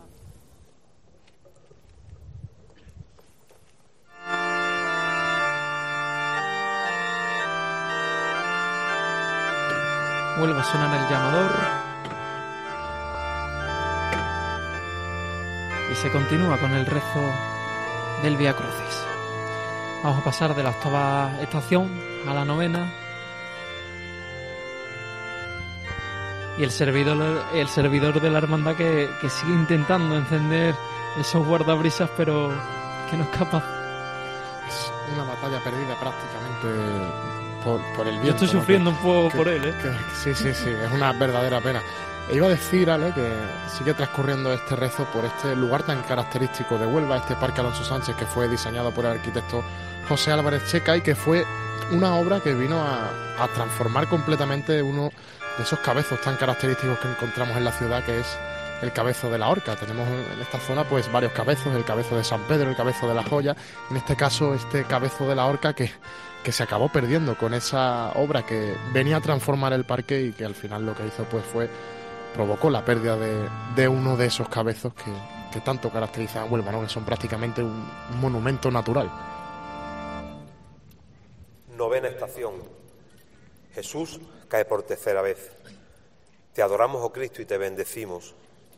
Vuelve a sonar el llamador y se continúa con el rezo del Vía Crucis. Vamos a pasar de la octava estación a la novena, y el servidor de la hermandad que sigue intentando encender esos guardabrisas, pero que no es capaz. Es una batalla perdida prácticamente por el viento. Yo estoy sufriendo un poco por él, ¿eh? Sí, es una verdadera pena. E iba a decir, Ale, que sigue transcurriendo este rezo por este lugar tan característico de Huelva, este Parque Alonso Sánchez, que fue diseñado por el arquitecto José Álvarez Checa y que fue una obra que vino a transformar completamente uno de esos cabezos tan característicos que encontramos en la ciudad, que es el cabezo de la Horca. Tenemos en esta zona pues varios cabezos, el cabezo de San Pedro, el cabezo de la Joya, en este caso este cabezo de la Horca que se acabó perdiendo con esa obra que venía a transformar el parque y que al final lo que hizo pues provocó la pérdida de uno de esos cabezos que tanto caracterizan a Huelva, ¿no? Que son prácticamente un monumento natural. Novena estación. Jesús cae por tercera vez. Te adoramos, oh Cristo, y te bendecimos.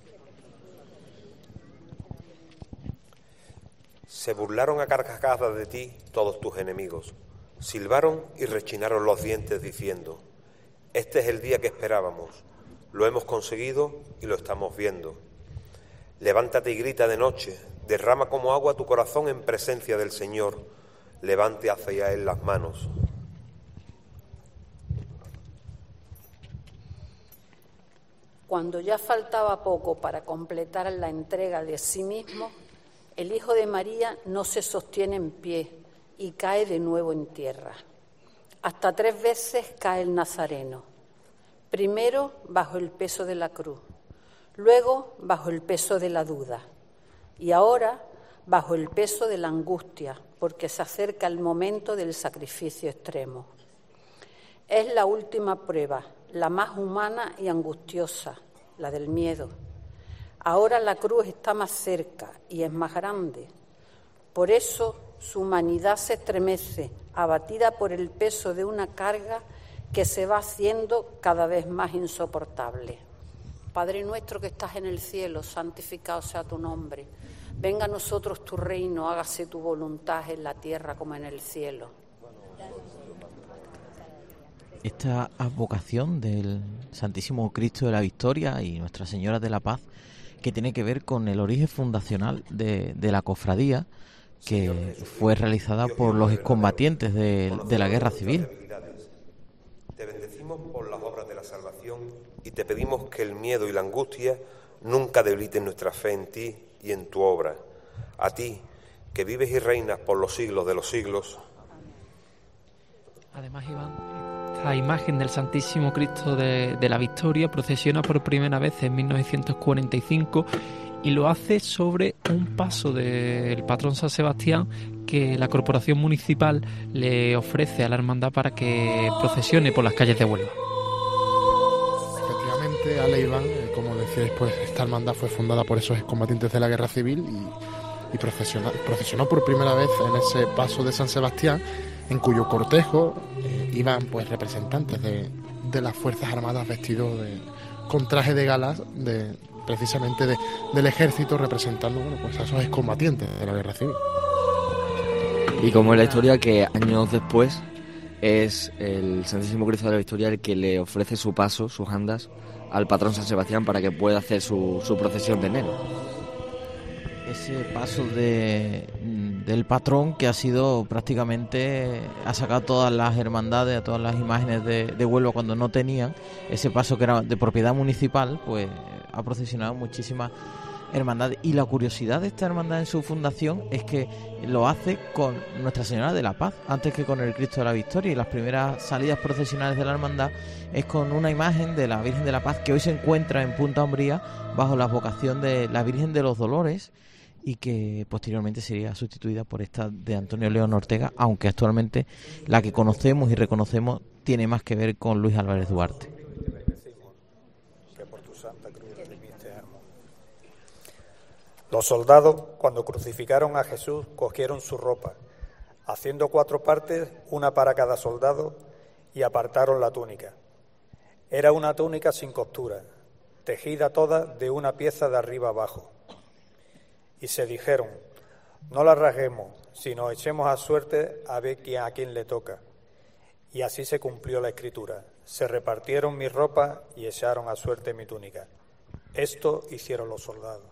Se burlaron a carcajadas de ti todos tus enemigos. Silbaron y rechinaron los dientes diciendo: este es el día que esperábamos. Lo hemos conseguido y lo estamos viendo. Levántate y grita de noche. Derrama como agua tu corazón en presencia del Señor. Levante hacia Él las manos. Cuando ya faltaba poco para completar la entrega de sí mismo, el Hijo de María no se sostiene en pie y cae de nuevo en tierra. Hasta 3 veces cae el Nazareno. Primero bajo el peso de la cruz, luego bajo el peso de la duda y ahora bajo el peso de la angustia, porque se acerca el momento del sacrificio extremo. Es la última prueba, la más humana y angustiosa, la del miedo. Ahora la cruz está más cerca y es más grande. Por eso su humanidad se estremece, abatida por el peso de una carga que se va haciendo cada vez más insoportable. Padre nuestro que estás en el cielo, santificado sea tu nombre. Venga a nosotros tu reino, hágase tu voluntad en la tierra como en el cielo. Esta advocación del Santísimo Cristo de la Victoria y Nuestra Señora de la Paz, que tiene que ver con el origen fundacional de la cofradía, que fue realizada por los excombatientes de la Guerra Civil. Te bendecimos por las obras de la salvación y te pedimos que el miedo y la angustia nunca debiliten nuestra fe en ti y en tu obra. A ti, que vives y reinas por los siglos de los siglos. Además, Iván, esta imagen del Santísimo Cristo de la Victoria procesiona por primera vez en 1945 y lo hace sobre un paso del patrón San Sebastián que la Corporación Municipal le ofrece a la hermandad para que procesione por las calles de Huelva. Efectivamente, Ale, Iván, como decíais, pues esta hermandad fue fundada por esos excombatientes de la Guerra Civil y procesionó por primera vez en ese paso de San Sebastián, en cuyo cortejo iban pues representantes de las Fuerzas Armadas vestidos con traje de gala precisamente del ejército, representando pues a esos excombatientes de la Guerra Civil. Y como es la historia que años después es el Santísimo Cristo de la Victoria el que le ofrece su paso, sus andas, al patrón San Sebastián para que pueda hacer su procesión de enero. Ese paso del patrón que ha sido prácticamente, ha sacado todas las hermandades, a todas las imágenes de Huelva cuando no tenían ese paso que era de propiedad municipal, pues ha procesionado muchísimas hermandades. Y la curiosidad de esta hermandad en su fundación es que lo hace con Nuestra Señora de la Paz antes que con el Cristo de la Victoria, y las primeras salidas procesionales de la hermandad es con una imagen de la Virgen de la Paz que hoy se encuentra en Punta Umbría bajo la advocación de la Virgen de los Dolores, y que posteriormente sería sustituida por esta de Antonio León Ortega, aunque actualmente la que conocemos y reconocemos tiene más que ver con Luis Álvarez Duarte. Los soldados, cuando crucificaron a Jesús, cogieron su ropa, haciendo 4 partes, una para cada soldado, y apartaron la túnica. Era una túnica sin costura, tejida toda de una pieza de arriba abajo. Y se dijeron: no la rasguemos, sino echemos a suerte a ver a quién le toca. Y así se cumplió la Escritura. Se repartieron mi ropa y echaron a suerte mi túnica. Esto hicieron los soldados.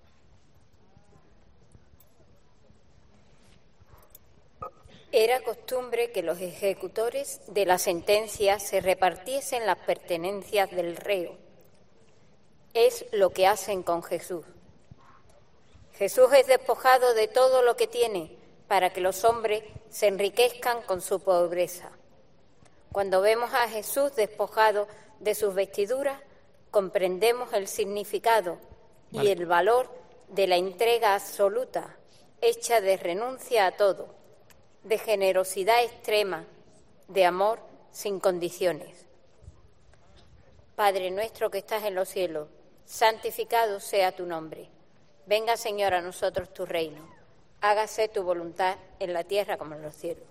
Era costumbre que los ejecutores de la sentencia se repartiesen las pertenencias del reo. es lo que hacen con Jesús. Jesús es despojado de todo lo que tiene para que los hombres se enriquezcan con su pobreza. Cuando vemos a Jesús despojado de sus vestiduras, comprendemos el significado y el valor de la entrega absoluta, hecha de renuncia a todo, de generosidad extrema, de amor sin condiciones. Padre nuestro que estás en los cielos, santificado sea tu nombre. Venga, Señor, a nosotros tu reino. Hágase tu voluntad en la tierra como en los cielos.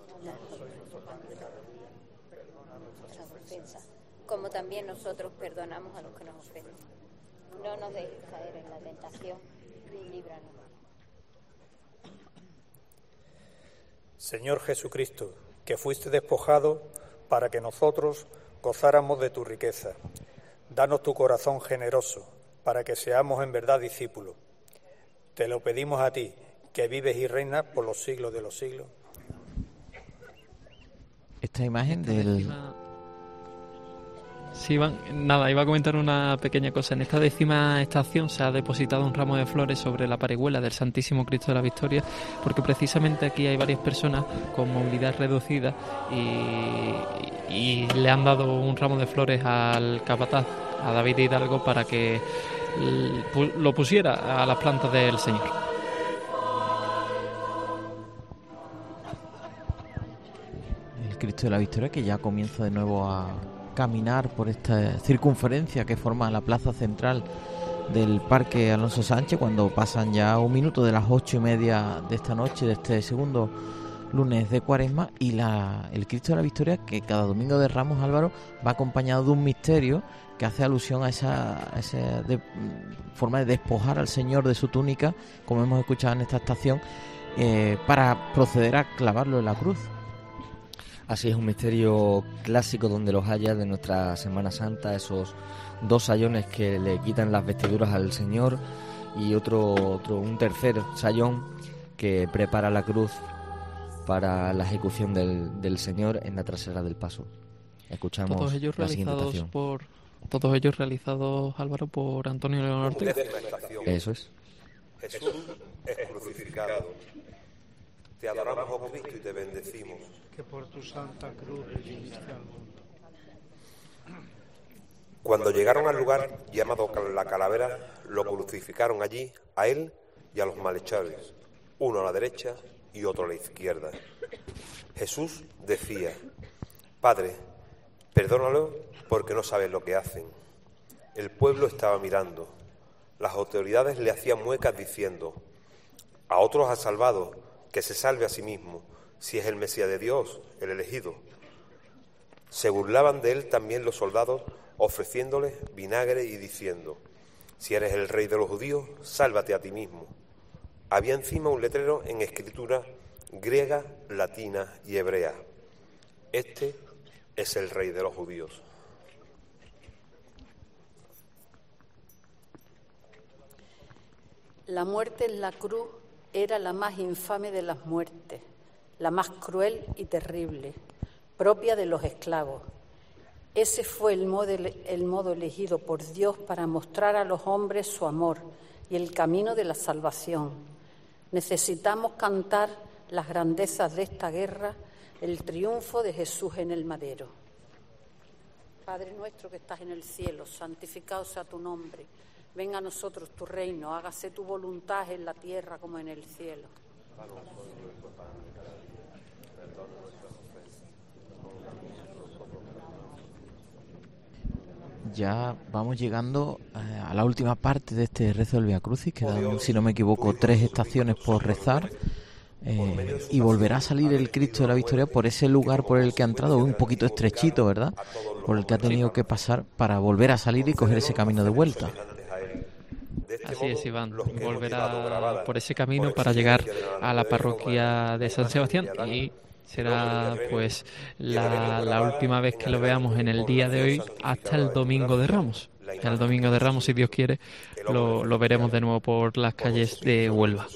Como también nosotros perdonamos a los que nos ofenden. No nos dejes caer en la tentación y líbranos. Señor Jesucristo, que fuiste despojado para que nosotros gozáramos de tu riqueza. Danos tu corazón generoso para que seamos en verdad discípulos. Te lo pedimos a ti, que vives y reinas por los siglos de los siglos. Esta imagen del... Sí, Iván, nada, iba a comentar una pequeña cosa. En esta 10ª estación se ha depositado un ramo de flores sobre la parihuela del Santísimo Cristo de la Victoria, porque precisamente aquí hay varias personas con movilidad reducida y le han dado un ramo de flores al capataz, a David Hidalgo, para que lo pusiera a las plantas del Señor. El Cristo de la Victoria, que ya comienza de nuevo a caminar por esta circunferencia que forma la plaza central del Parque Alonso Sánchez, cuando pasan ya un minuto de las 8:30 de esta noche, de este segundo lunes de Cuaresma, y el Cristo de la Victoria, que cada domingo de Ramos, Álvaro, va acompañado de un misterio que hace alusión a esa forma de despojar al Señor de su túnica, como hemos escuchado en esta estación, para proceder a clavarlo en la cruz. Así es, un misterio clásico donde los haya de nuestra Semana Santa, esos 2 sayones que le quitan las vestiduras al Señor y un tercer sayón que prepara la cruz para la ejecución del Señor en la trasera del paso. Escuchamos todos ellos la siguiente estación. Todos ellos realizados, Álvaro, por Antonio León Ortega. Eso es. Jesús es crucificado. Te adoramos, oh Cristo, y te bendecimos. Que por tu santa cruz redimiste al mundo. Cuando llegaron al lugar llamado La Calavera, lo crucificaron allí a él y a los malhechores, uno a la derecha y otro a la izquierda. Jesús decía: Padre, perdónalo porque no saben lo que hacen. El pueblo estaba mirando. Las autoridades le hacían muecas diciendo: a otros ha salvado, que se salve a sí mismo, si es el Mesías de Dios, el elegido. Se burlaban de él también los soldados, ofreciéndole vinagre y diciendo: si eres el rey de los judíos, sálvate a ti mismo. Había encima un letrero en escritura griega, latina y hebrea: este es el rey de los judíos. La muerte en la cruz era la más infame de las muertes, la más cruel y terrible, propia de los esclavos. Ese fue el modo elegido por Dios para mostrar a los hombres su amor y el camino de la salvación. Necesitamos cantar las grandezas de esta guerra, el triunfo de Jesús en el madero. Padre nuestro que estás en el cielo, santificado sea tu nombre. Venga a nosotros tu reino, hágase tu voluntad en la tierra como en el cielo. Ya vamos llegando a la última parte de este rezo del Vía Crucis. Quedan, si no me equivoco, 3 estaciones por rezar. Y volverá a salir el Cristo de la Victoria por ese lugar por el que ha entrado, un poquito estrechito, ¿verdad? Por el que ha tenido que pasar para volver a salir y coger ese camino de vuelta. Así es, Iván, volverá por ese camino para llegar a la parroquia de San Sebastián y será pues la última vez que lo veamos en el día de hoy hasta el Domingo de Ramos. El Domingo de Ramos, si Dios quiere, lo veremos de nuevo por las calles de Huelva.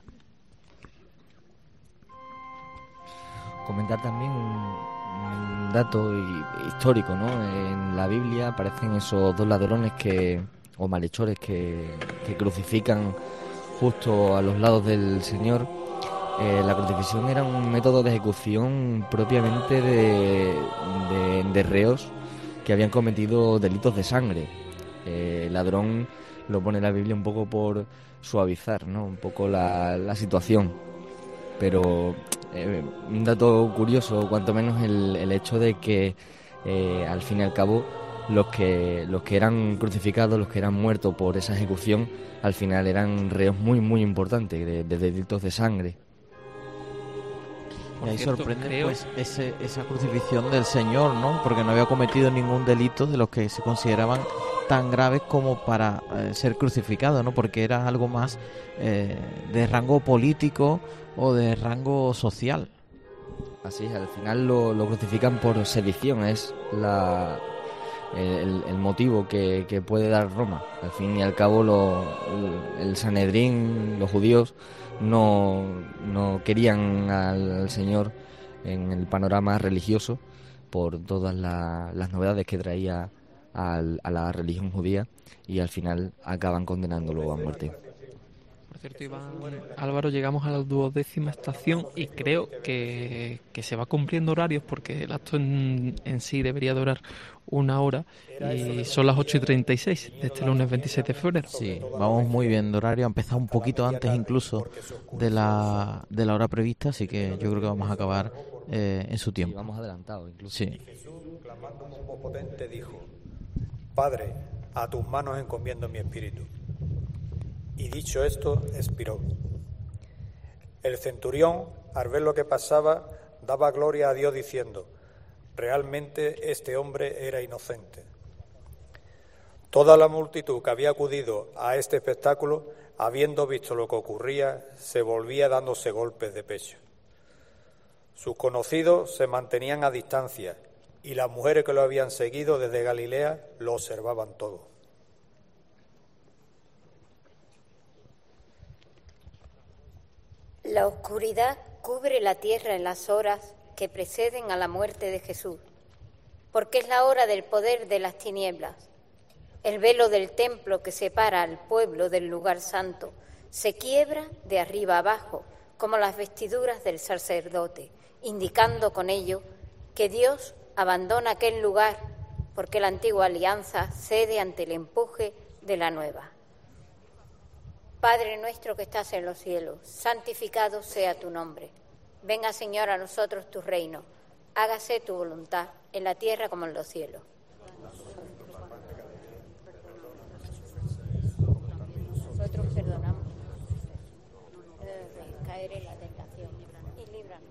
Comentar también un dato histórico, ¿no? En la Biblia aparecen esos dos ladrones o malhechores que crucifican justo a los lados del Señor. La crucifixión era un método de ejecución propiamente de reos que habían cometido delitos de sangre. Ladrón lo pone la Biblia un poco por suavizar, ¿no? Un poco la situación. Pero un dato curioso, cuanto menos el hecho de que al fin y al cabo los que eran crucificados, los que eran muertos por esa ejecución, al final eran reos muy muy importantes de delitos de sangre. Y ahí sorprende pues esa crucifixión del Señor, ¿no? Porque no había cometido ningún delito de los que se consideraban tan graves como para ser crucificado, ¿no? Porque era algo más de rango político o de rango social. Así es, al final lo crucifican por sedición, es el motivo que puede dar Roma. Al fin y al cabo el Sanedrín, los judíos, no querían al Señor en el panorama religioso por todas las novedades que traía a la religión judía, y al final acaban condenándolo a muerte. Por cierto, Iván, Álvaro, llegamos a la 12ª estación y creo que se va cumpliendo horarios, porque el acto en sí debería durar 1 hora y son las 8:36 de este lunes 26 de febrero. Sí, vamos muy bien de horario, ha empezado un poquito antes incluso de la hora prevista, así que yo creo que vamos a acabar en su tiempo. Sí, vamos adelantados incluso. Sí. Jesús, clamando con voz potente, dijo: Padre, a tus manos encomiendo mi espíritu. Y dicho esto, expiró. El centurión, al ver lo que pasaba, daba gloria a Dios diciendo: realmente este hombre era inocente. Toda la multitud que había acudido a este espectáculo, habiendo visto lo que ocurría, se volvía dándose golpes de pecho. Sus conocidos se mantenían a distancia y las mujeres que lo habían seguido desde Galilea lo observaban todo. La oscuridad cubre la tierra en las horas que preceden a la muerte de Jesús, porque es la hora del poder de las tinieblas. El velo del templo que separa al pueblo del lugar santo se quiebra de arriba abajo, como las vestiduras del sacerdote, indicando con ello que Dios abandona aquel lugar, porque la antigua alianza cede ante el empuje de la nueva. Padre nuestro que estás en los cielos, santificado sea tu nombre. Venga, Señor, a nosotros tu reino. Hágase tu voluntad, en la tierra como en los cielos. Nosotros perdonamos. Caer en la tentación y líbranos.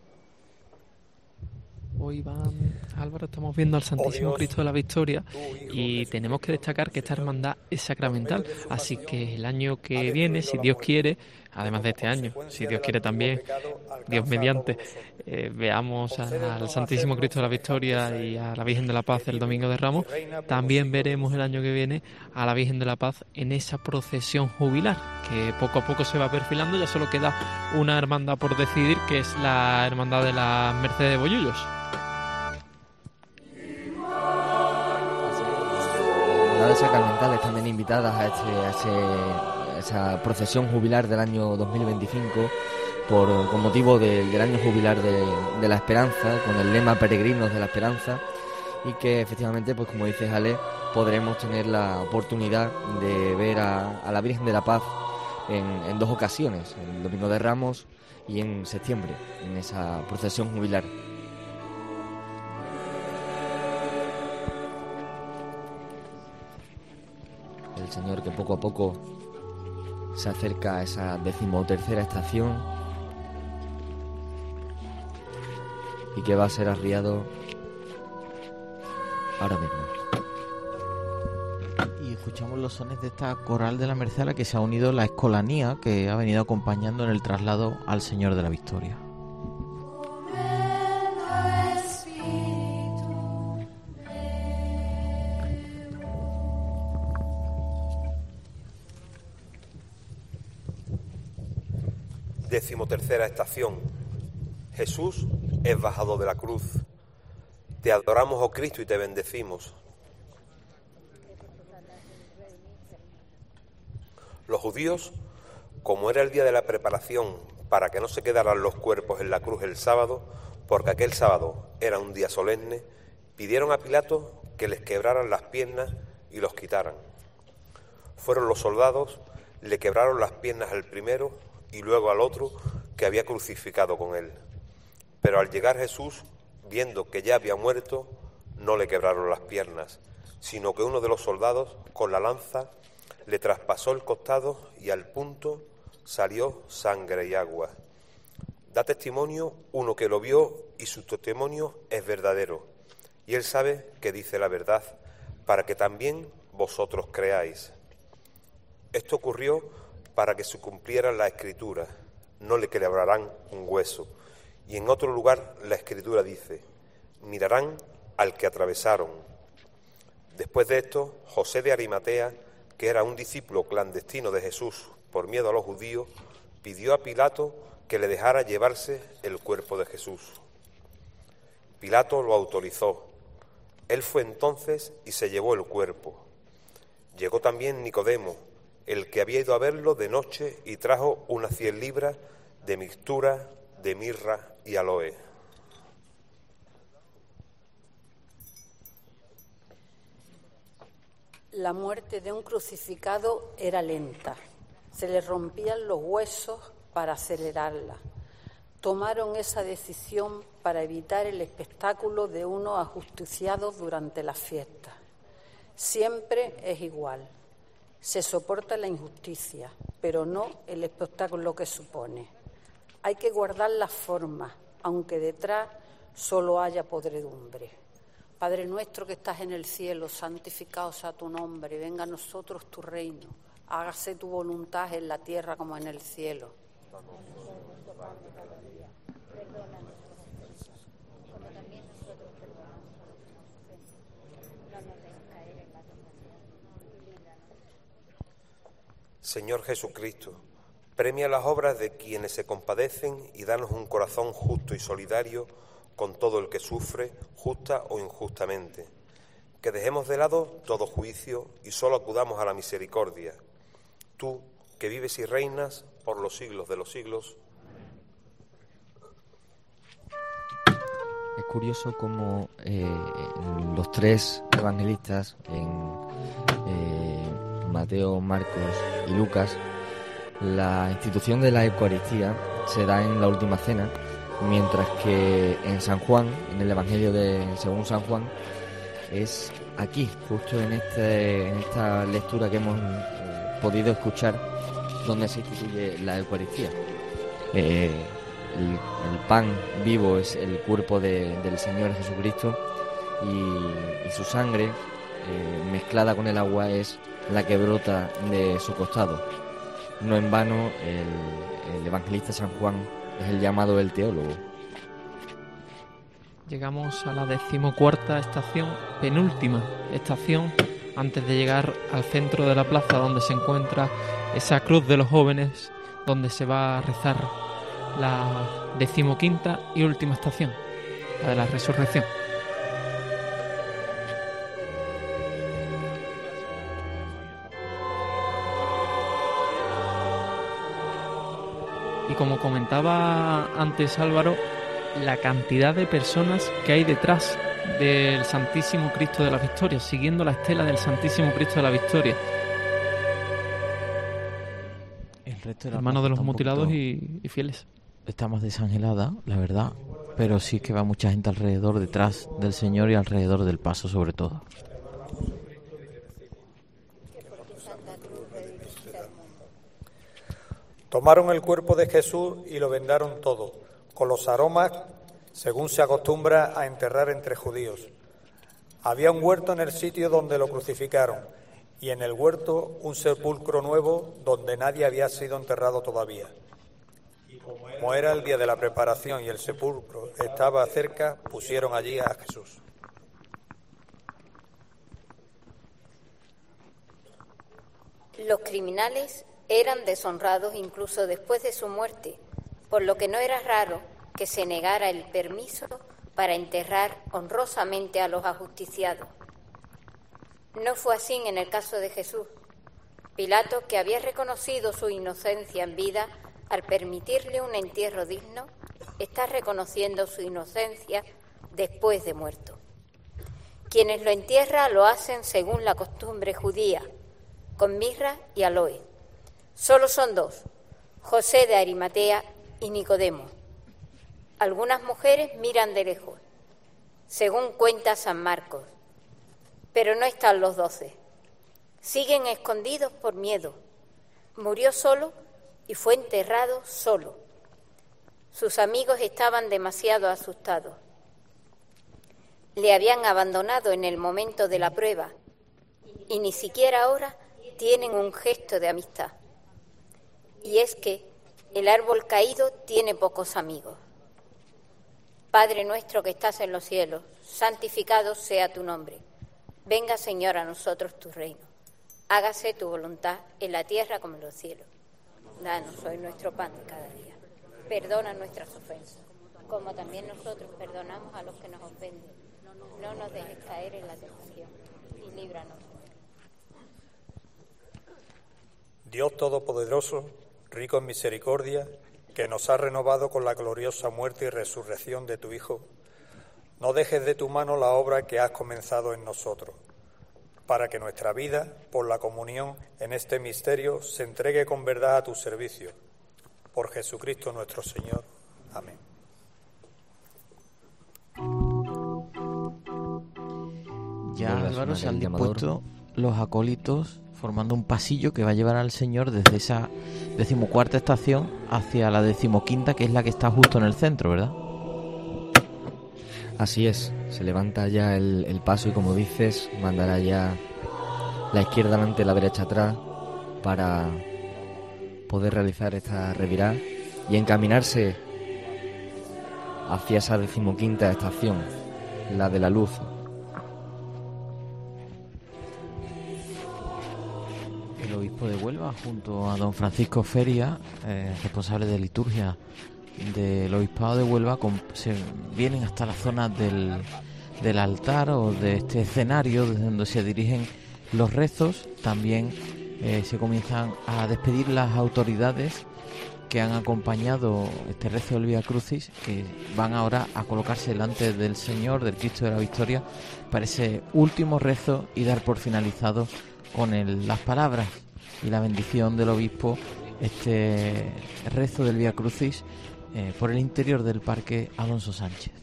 Hoy, Iván, Álvaro, estamos viendo al Santísimo Cristo de la Victoria y tenemos que destacar que esta hermandad es sacramental, así que el año que viene, si Dios quiere, además de este año, si Dios quiere también, Dios mediante, veamos al Santísimo Cristo de la Victoria y a la Virgen de la Paz el Domingo de Ramos, también veremos el año que viene a la Virgen de la Paz en esa procesión jubilar, que poco a poco se va perfilando. Ya solo queda una hermandad por decidir, que es la hermandad de la Merced de Bollullos. Las sacramentales también invitadas a esa procesión jubilar del año 2025 con motivo del año jubilar de la Esperanza, con el lema Peregrinos de la Esperanza, y que efectivamente, pues como dices, Ale, podremos tener la oportunidad de ver a la Virgen de la Paz en 2 ocasiones, el Domingo de Ramos y en septiembre, en esa procesión jubilar. El Señor que poco a poco se acerca a esa 13ª estación y que va a ser arriado ahora mismo. Y escuchamos los sones de esta coral de la Merced, a la que se ha unido la escolanía que ha venido acompañando en el traslado al Señor de la Victoria. Decimotercera estación. Jesús es bajado de la cruz. Te adoramos, oh Cristo, y te bendecimos. Los judíos, como era el día de la preparación para que no se quedaran los cuerpos en la cruz el sábado, porque aquel sábado era un día solemne, pidieron a Pilato que les quebraran las piernas y los quitaran. Fueron los soldados, le quebraron las piernas al primero y luego al otro que había crucificado con él. Pero al llegar Jesús, viendo que ya había muerto, no le quebraron las piernas, sino que uno de los soldados, con la lanza, le traspasó el costado y al punto salió sangre y agua. Da testimonio uno que lo vio y su testimonio es verdadero. Y él sabe que dice la verdad, para que también vosotros creáis. Esto ocurrió para que se cumpliera la Escritura. No le quebrarán un hueso. Y en otro lugar la Escritura dice, mirarán al que atravesaron. Después de esto, José de Arimatea, que era un discípulo clandestino de Jesús por miedo a los judíos, pidió a Pilato que le dejara llevarse el cuerpo de Jesús. Pilato lo autorizó. Él fue entonces y se llevó el cuerpo. Llegó también Nicodemo, el que había ido a verlo de noche, y trajo unas 100 libras de mixtura de mirra y aloe. La muerte de un crucificado era lenta. Se le rompían los huesos para acelerarla. Tomaron esa decisión para evitar el espectáculo de unos ajusticiados durante las fiestas. Siempre es igual. Se soporta la injusticia, pero no el espectáculo que supone. Hay que guardar las formas, aunque detrás solo haya podredumbre. Padre nuestro que estás en el cielo, santificado sea tu nombre, venga a nosotros tu reino, hágase tu voluntad en la tierra como en el cielo. Señor Jesucristo, premia las obras de quienes se compadecen y danos un corazón justo y solidario con todo el que sufre, justa o injustamente. Que dejemos de lado todo juicio y solo acudamos a la misericordia. Tú, que vives y reinas por los siglos de los siglos. Es curioso cómo los tres evangelistas, Mateo, Marcos y Lucas, la institución de la Eucaristía se da en la última cena, mientras que en San Juan, en el Evangelio según San Juan, es aquí, justo en esta lectura que hemos podido escuchar, donde se instituye la Eucaristía. El pan vivo es el cuerpo del Señor Jesucristo y su sangre mezclada con el agua es la que brota de su costado. No en vano el evangelista San Juan es el llamado el teólogo. Llegamos a la 14ª estación, penúltima estación, antes de llegar al centro de la plaza donde se encuentra esa cruz de los jóvenes, donde se va a rezar la 15ª y última estación, la de la resurrección. Y como comentaba antes Álvaro, la cantidad de personas que hay detrás del Santísimo Cristo de la Victoria, siguiendo la estela del Santísimo Cristo de la Victoria. El resto de hermanos de los mutilados y fieles. Está más desangelada, la verdad, pero sí que va mucha gente alrededor, detrás del Señor y alrededor del paso sobre todo. Tomaron el cuerpo de Jesús y lo vendaron todo, con los aromas, según se acostumbra a enterrar entre judíos. Había un huerto en el sitio donde lo crucificaron, y en el huerto un sepulcro nuevo donde nadie había sido enterrado todavía. Como era el día de la preparación y el sepulcro estaba cerca, pusieron allí a Jesús. Los criminales eran deshonrados incluso después de su muerte, por lo que no era raro que se negara el permiso para enterrar honrosamente a los ajusticiados. No fue así en el caso de Jesús. Pilato, que había reconocido su inocencia en vida, al permitirle un entierro digno, está reconociendo su inocencia después de muerto. Quienes lo entierran lo hacen según la costumbre judía, con mirra y aloe. Solo son dos, José de Arimatea y Nicodemo. Algunas mujeres miran de lejos, según cuenta San Marcos, pero no están los 12. Siguen escondidos por miedo. Murió solo y fue enterrado solo. Sus amigos estaban demasiado asustados. Le habían abandonado en el momento de la prueba y ni siquiera ahora tienen un gesto de amistad. Y es que el árbol caído tiene pocos amigos. Padre nuestro que estás en los cielos, santificado sea tu nombre. Venga, Señor, a nosotros tu reino. Hágase tu voluntad en la tierra como en los cielos. Danos hoy nuestro pan de cada día. Perdona nuestras ofensas, como también nosotros perdonamos a los que nos ofenden. No nos dejes caer en la tentación y líbranos. Dios Todopoderoso, rico en misericordia, que nos ha renovado con la gloriosa muerte y resurrección de tu Hijo, no dejes de tu mano la obra que has comenzado en nosotros, para que nuestra vida, por la comunión en este misterio, se entregue con verdad a tu servicio. Por Jesucristo nuestro Señor. Amén. Ya, Álvaro, se han dispuesto los acólitos formando un pasillo que va a llevar al Señor desde esa 14ª estación hacia la 15ª, que es la que está justo en el centro, ¿verdad? Así es, se levanta ya el paso y, como dices, mandará ya la izquierda adelante, la derecha atrás, para poder realizar esta revirada y encaminarse hacia esa 15ª estación, la de la luz. El obispo de Huelva, junto a don Francisco Feria, responsable de liturgia del obispado de Huelva, se vienen hasta la zona del altar o de este escenario desde donde se dirigen los rezos. También se comienzan a despedir las autoridades que han acompañado este rezo del Vía Crucis, que van ahora a colocarse delante del Señor, del Cristo de la Victoria, para ese último rezo y dar por finalizado con las palabras y la bendición del obispo este rezo del Vía Crucis por el interior del Parque Alonso Sánchez.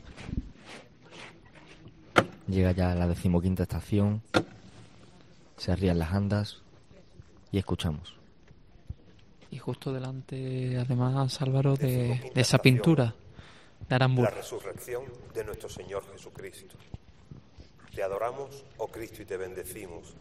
Llega ya la 15ª estación, se arrían las andas y escuchamos. Y justo delante, además, Álvaro, de esa pintura de Aramburu. La resurrección de nuestro Señor Jesucristo. Te adoramos, oh Cristo, y te bendecimos.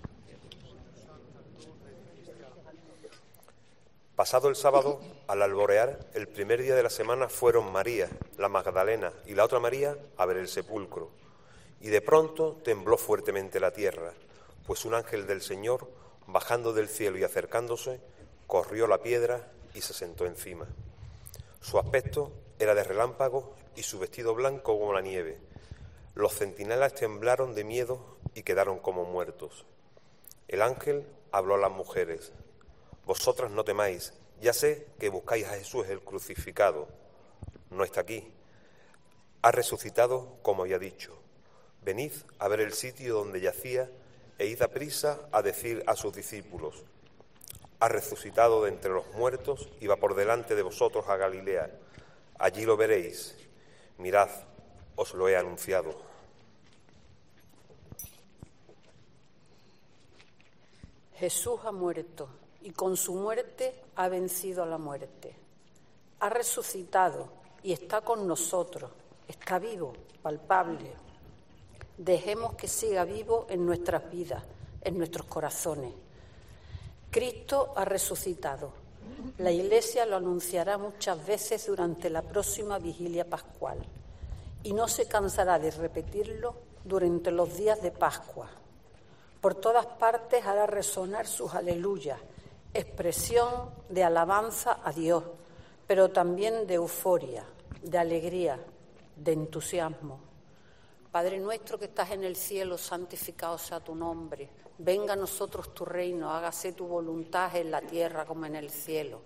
Pasado el sábado, al alborear, el primer día de la semana, fueron María, la Magdalena, y la otra María a ver el sepulcro. Y de pronto tembló fuertemente la tierra, pues un ángel del Señor, bajando del cielo y acercándose, corrió la piedra y se sentó encima. Su aspecto era de relámpago y su vestido blanco como la nieve. Los centinelas temblaron de miedo y quedaron como muertos. El ángel habló a las mujeres: vosotras no temáis, ya sé que buscáis a Jesús el crucificado. No está aquí, ha resucitado como había dicho. Venid a ver el sitio donde yacía e id a prisa a decir a sus discípulos: ha resucitado de entre los muertos y va por delante de vosotros a Galilea. Allí lo veréis. Mirad, os lo he anunciado. Jesús ha muerto y con su muerte ha vencido a la muerte. Ha resucitado y está con nosotros, está vivo, palpable. Dejemos que siga vivo en nuestras vidas, en nuestros corazones. Cristo ha resucitado. La Iglesia lo anunciará muchas veces durante la próxima vigilia pascual y no se cansará de repetirlo durante los días de Pascua. Por todas partes hará resonar sus aleluyas, expresión de alabanza a Dios, pero también de euforia, de alegría, de entusiasmo. Padre nuestro que estás en el cielo, santificado sea tu nombre. Venga a nosotros tu reino, hágase tu voluntad en la tierra como en el cielo.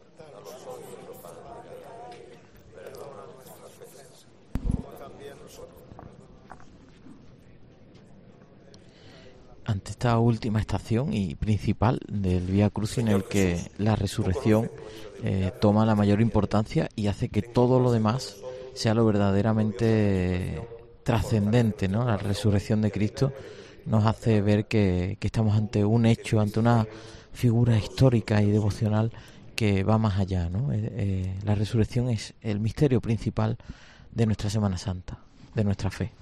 Ante esta última estación y principal del Vía Crucis, en el que la resurrección toma la mayor importancia y hace que todo lo demás sea lo verdaderamente trascendente, ¿no? La resurrección de Cristo nos hace ver que estamos ante un hecho, ante una figura histórica y devocional que va más allá, ¿no? La resurrección es el misterio principal de nuestra Semana Santa, de nuestra fe.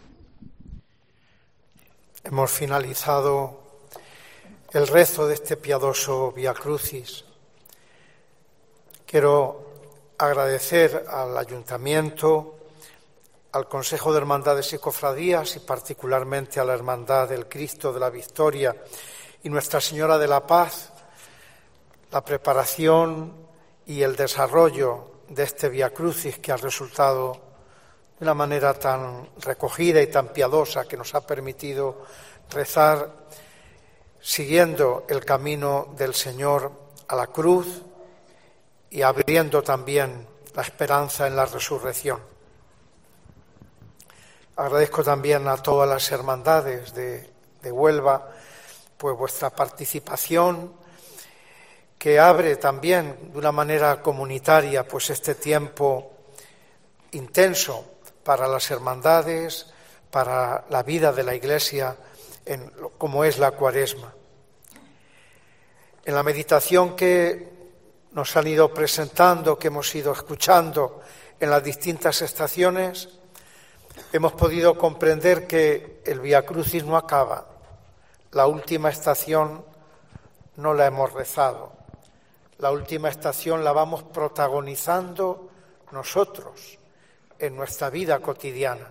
Hemos finalizado el rezo de este piadoso Vía Crucis. Quiero agradecer al Ayuntamiento, al Consejo de Hermandades y Cofradías y particularmente a la Hermandad del Cristo de la Victoria y Nuestra Señora de la Paz la preparación y el desarrollo de este Vía Crucis, que ha resultado de una manera tan recogida y tan piadosa, que nos ha permitido rezar siguiendo el camino del Señor a la cruz y abriendo también la esperanza en la resurrección. Agradezco también a todas las hermandades de Huelva pues vuestra participación, que abre también de una manera comunitaria pues este tiempo intenso para las hermandades, para la vida de la Iglesia, como es la Cuaresma. En la meditación que nos han ido presentando, que hemos ido escuchando en las distintas estaciones, hemos podido comprender que el Vía Crucis no acaba. La última estación no la hemos rezado. La última estación la vamos protagonizando nosotros en nuestra vida cotidiana.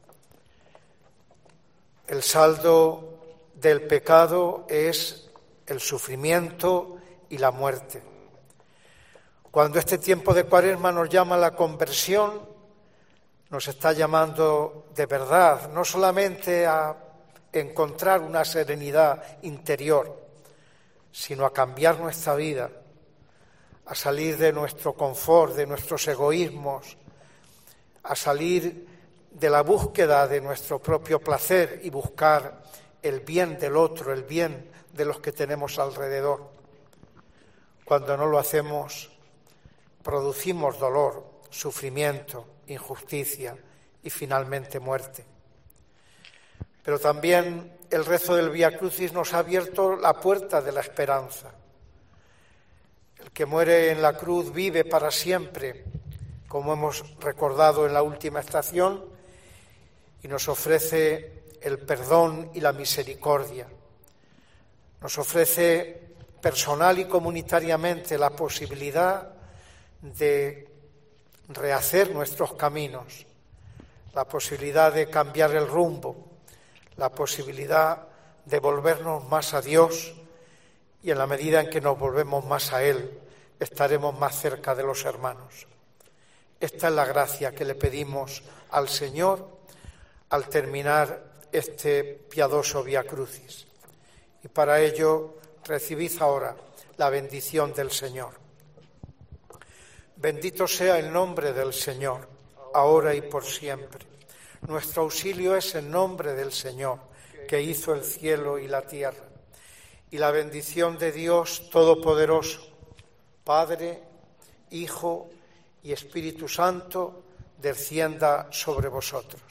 El saldo del pecado es el sufrimiento y la muerte. Cuando este tiempo de Cuaresma nos llama a la conversión, nos está llamando de verdad, no solamente a encontrar una serenidad interior, sino a cambiar nuestra vida, a salir de nuestro confort, de nuestros egoísmos, a salir de la búsqueda de nuestro propio placer y buscar el bien del otro, el bien de los que tenemos alrededor. Cuando no lo hacemos, producimos dolor, sufrimiento, injusticia y finalmente muerte. Pero también el rezo del Vía Crucis nos ha abierto la puerta de la esperanza. El que muere en la cruz vive para siempre, como hemos recordado en la última estación, y nos ofrece el perdón y la misericordia. Nos ofrece personal y comunitariamente la posibilidad de rehacer nuestros caminos, la posibilidad de cambiar el rumbo, la posibilidad de volvernos más a Dios, y en la medida en que nos volvemos más a Él, estaremos más cerca de los hermanos. Esta es la gracia que le pedimos al Señor al terminar este piadoso Vía Crucis. Y para ello recibid ahora la bendición del Señor. Bendito sea el nombre del Señor, ahora y por siempre. Nuestro auxilio es el nombre del Señor, que hizo el cielo y la tierra. Y la bendición de Dios Todopoderoso, Padre, Hijo y Espíritu Santo, descienda sobre vosotros.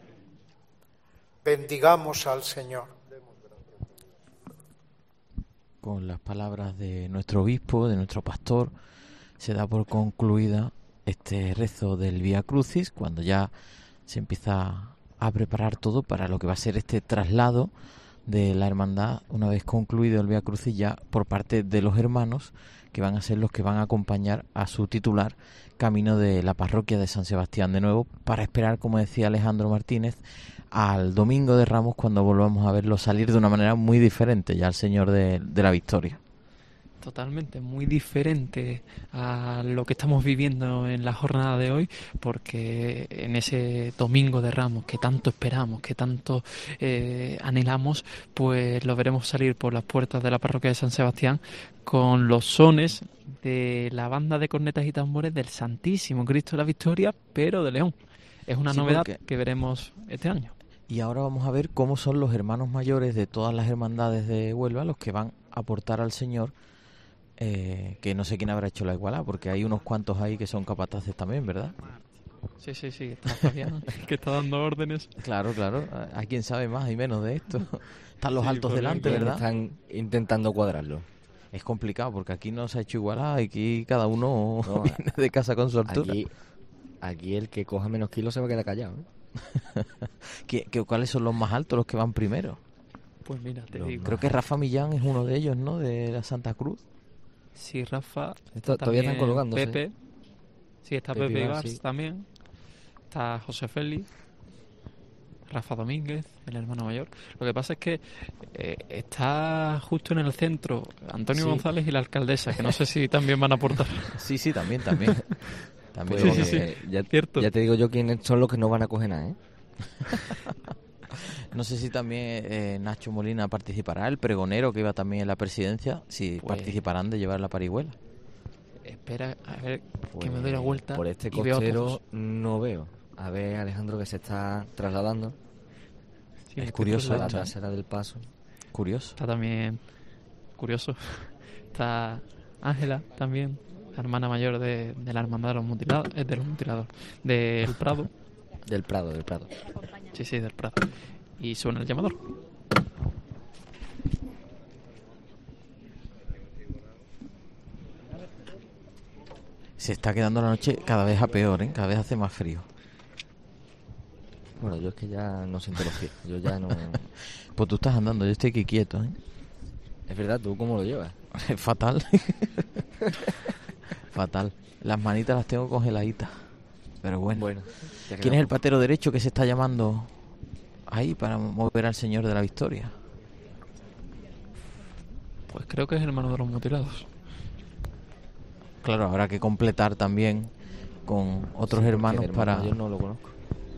Bendigamos al Señor. Con las palabras de nuestro obispo, de nuestro pastor, se da por concluida este rezo del Vía Crucis, cuando ya se empieza a preparar todo para lo que va a ser este traslado de la hermandad, una vez concluido el Vía Crucis, ya por parte de los hermanos, que van a ser los que van a acompañar a su titular camino de la parroquia de San Sebastián de nuevo, para esperar, como decía Alejandro Martínez, al Domingo de Ramos, cuando volvamos a verlo salir de una manera muy diferente ya al Señor de la Victoria. Totalmente, muy diferente a lo que estamos viviendo en la jornada de hoy, porque en ese Domingo de Ramos que tanto esperamos, que tanto anhelamos, pues lo veremos salir por las puertas de la parroquia de San Sebastián con los sones de la banda de cornetas y tambores del Santísimo Cristo de la Victoria, pero de León. Es una novedad que veremos este año. Y ahora vamos a ver cómo son los hermanos mayores de todas las hermandades de Huelva los que van a aportar al Señor, que no sé quién habrá hecho la igualdad, porque hay unos cuantos ahí que son capataces también, ¿verdad? Sí, está Fabián, que está dando órdenes. Claro, ¿a quién sabe más y menos de esto? Están los altos delante, ¿verdad? Están intentando cuadrarlo. Es complicado, porque aquí no se ha hecho igualdad, aquí cada uno viene de casa con su altura. Aquí el que coja menos kilos se va a quedar callado, ¿Cuáles son los más altos, los que van primero? Pues mira, te digo. Creo que Rafa Millán es uno de ellos, ¿no? De la Santa Cruz. Sí, Rafa. Todavía están colgándose. Pepe. Sí, está Pepe Ibars también. Está José Félix. Rafa Domínguez, el hermano mayor. Lo que pasa es que está justo en el centro Antonio González y la alcaldesa, que no sé si también van a aportar. Sí, también. Pues, sí. Cierto. Ya te digo yo quiénes son los que no van a coger nada, No sé si también Nacho Molina participará, el pregonero que iba también en la presidencia, si participarán de llevar la parihuela. Espera, a ver, que me doy la vuelta. Por este costero no veo. A ver, Alejandro, que se está trasladando. Sí, es curioso. La trasera del paso. Curioso. Está también curioso. Está Ángela también, la hermana mayor de la hermandad de los mutilados, del Prado. Del Prado. Sí, del Prado. Y suena el llamador. Se está quedando la noche cada vez a peor, cada vez hace más frío. Bueno, yo es que ya no siento los pies. Yo ya no... Pues tú estás andando, yo estoy aquí quieto, Es verdad, ¿tú cómo lo llevas? Fatal. Fatal. Las manitas las tengo congeladitas. Pero bueno. ¿Quién es el patero derecho que se está llamando ahí para mover al Señor de la Victoria? Pues creo que es el hermano de los mutilados. Claro, habrá que completar también con otros hermanos para... Yo no lo conozco.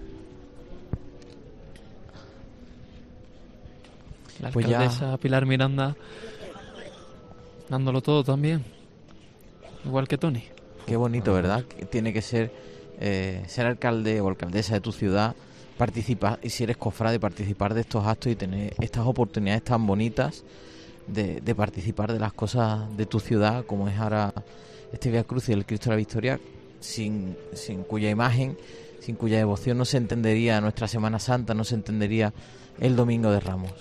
La alcaldesa Pilar Miranda dándolo todo también, igual que Tony. Qué bonito, ¿verdad? Que tiene que ser alcalde o alcaldesa de tu ciudad, participar, y si eres cofrade, participar de estos actos y tener estas oportunidades tan bonitas de participar de las cosas de tu ciudad, como es ahora este Vía Crucis del Cristo de la Victoria, sin cuya imagen, sin cuya devoción no se entendería nuestra Semana Santa, no se entendería el Domingo de Ramos.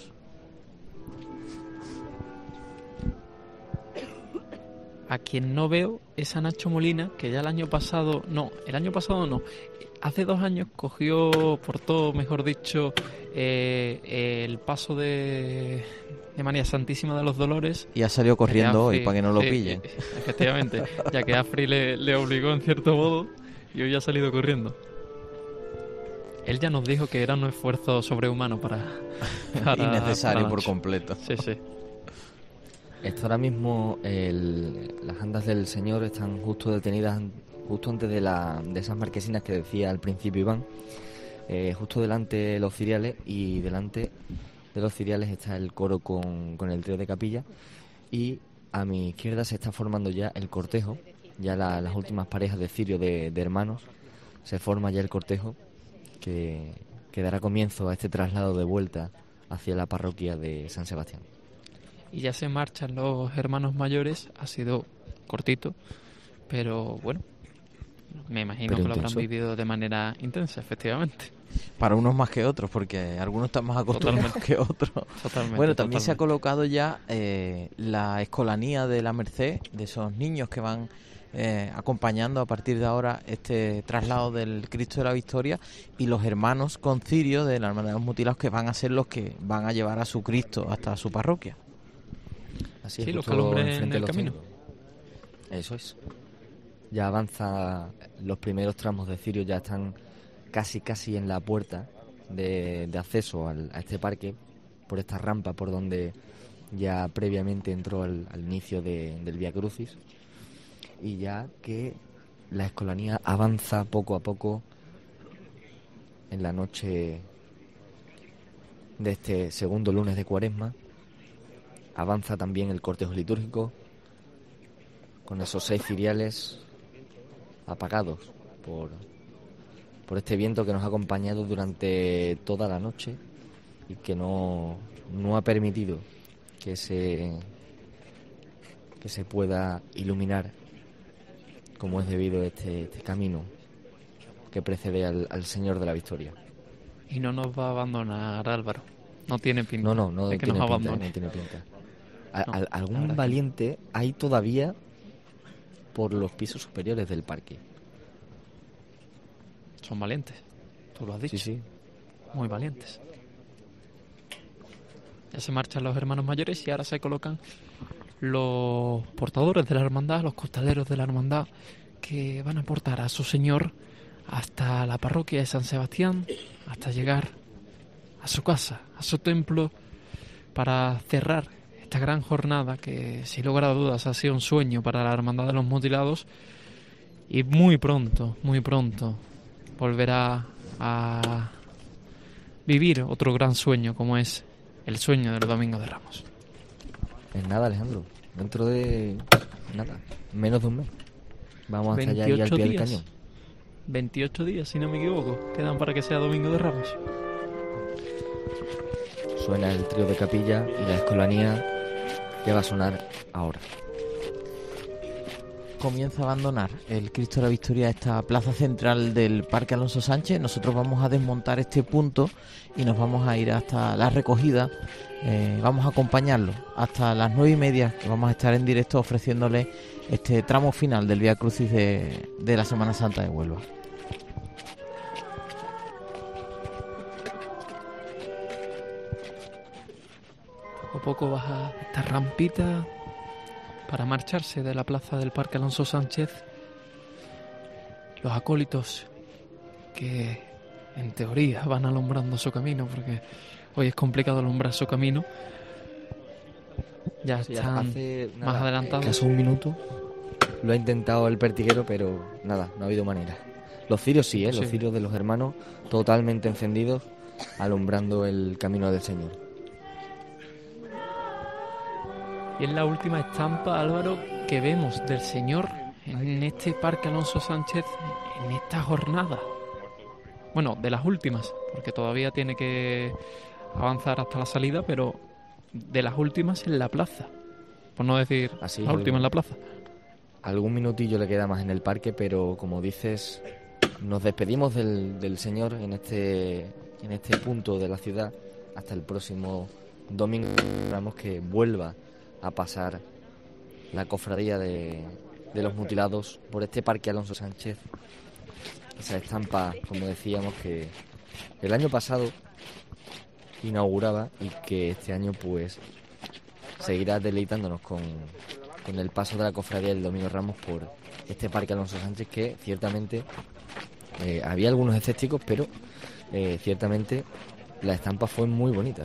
A quien no veo es a Nacho Molina, que ya el año pasado no, hace 2 años portó, mejor dicho, el paso de María Santísima de los Dolores. Y ha salido corriendo hoy para que no lo pillen. Efectivamente, ya que Afri le obligó en cierto modo y hoy ha salido corriendo. Él ya nos dijo que era un esfuerzo sobrehumano para innecesario por completo. Sí. Esto ahora mismo, las andas del Señor están justo detenidas, justo antes de esas marquesinas que decía al principio Iván, justo delante de los ciriales, y delante de los ciriales está el coro con el trío de capilla, y a mi izquierda se está formando ya el cortejo, ya las últimas parejas de cirio de hermanos, se forma ya el cortejo que dará comienzo a este traslado de vuelta hacia la parroquia de San Sebastián. Y ya se marchan los hermanos mayores, ha sido cortito, pero bueno, me imagino que lo habrán vivido de manera intensa, efectivamente. Para unos más que otros, porque algunos están más acostumbrados que otros. Bueno, también se ha colocado ya la escolanía de la Merced, de esos niños que van acompañando a partir de ahora este traslado del Cristo de la Victoria, y los hermanos con cirio de la Hermandad de los Mutilados, que van a ser los que van a llevar a su Cristo hasta su parroquia. Así sí, los calumbres en el camino. Eso es. Ya avanza, los primeros tramos de cirio ya están casi en la puerta de acceso a este parque, por esta rampa por donde ya previamente entró al inicio del Vía Crucis, y ya que la Escolanía avanza poco a poco en la noche de este segundo lunes de Cuaresma. Avanza también el cortejo litúrgico con esos 6 ciriales apagados por este viento que nos ha acompañado durante toda la noche y que no ha permitido que se pueda iluminar como es debido este camino que precede al Señor de la Victoria. Y no nos va a abandonar, Álvaro. No tiene pinta. No de que nos abandone. No tiene pinta. Algún valiente hay todavía por los pisos superiores del parque. Son valientes, tú lo has dicho. Sí. Muy valientes. Ya se marchan los hermanos mayores y ahora se colocan los portadores de la hermandad, los costaleros de la hermandad, que van a portar a su Señor hasta la parroquia de San Sebastián, hasta llegar a su casa, a su templo, para cerrar esta gran jornada que, sin lugar a dudas, ha sido un sueño para la Hermandad de los Mutilados, y muy pronto volverá a vivir otro gran sueño, como es el sueño del Domingo de Ramos. Es nada, Alejandro, dentro de menos de un mes vamos hasta allá y al pie del cañón. 28 días, si no me equivoco, quedan para que sea Domingo de Ramos. Suena el trío de capilla y la Escolanía que va a sonar ahora. Comienza a abandonar el Cristo de la Victoria esta plaza central del Parque Alonso Sánchez. Nosotros vamos a desmontar este punto y nos vamos a ir hasta la recogida. Vamos a acompañarlo hasta las 9:30, que vamos a estar en directo ofreciéndole este tramo final del Vía Crucis de la Semana Santa de Huelva. Poco a poco baja esta rampita para marcharse de la plaza del Parque Alonso Sánchez. Los acólitos que en teoría van alumbrando su camino, porque hoy es complicado alumbrar su camino, ya están más adelantados. Casi un minuto lo ha intentado el pertiguero, pero nada, no ha habido manera. Los cirios sí, los cirios de los hermanos totalmente encendidos, alumbrando el camino del Señor. Y es la última estampa, Álvaro, que vemos del Señor en este Parque Alonso Sánchez en esta jornada. Bueno, de las últimas, porque todavía tiene que avanzar hasta la salida, pero de las últimas en la plaza. Por no decir así, la última en la plaza. Algún minutillo le queda más en el parque, pero como dices, nos despedimos del Señor en este punto de la ciudad hasta el próximo domingo. Esperamos que vuelva a pasar la cofradía de los mutilados por este Parque Alonso Sánchez. Esa estampa, como decíamos, que el año pasado inauguraba y que este año pues seguirá deleitándonos con el paso de la cofradía del Domingo de Ramos por este Parque Alonso Sánchez, que ciertamente había algunos escépticos, pero ciertamente la estampa fue muy bonita.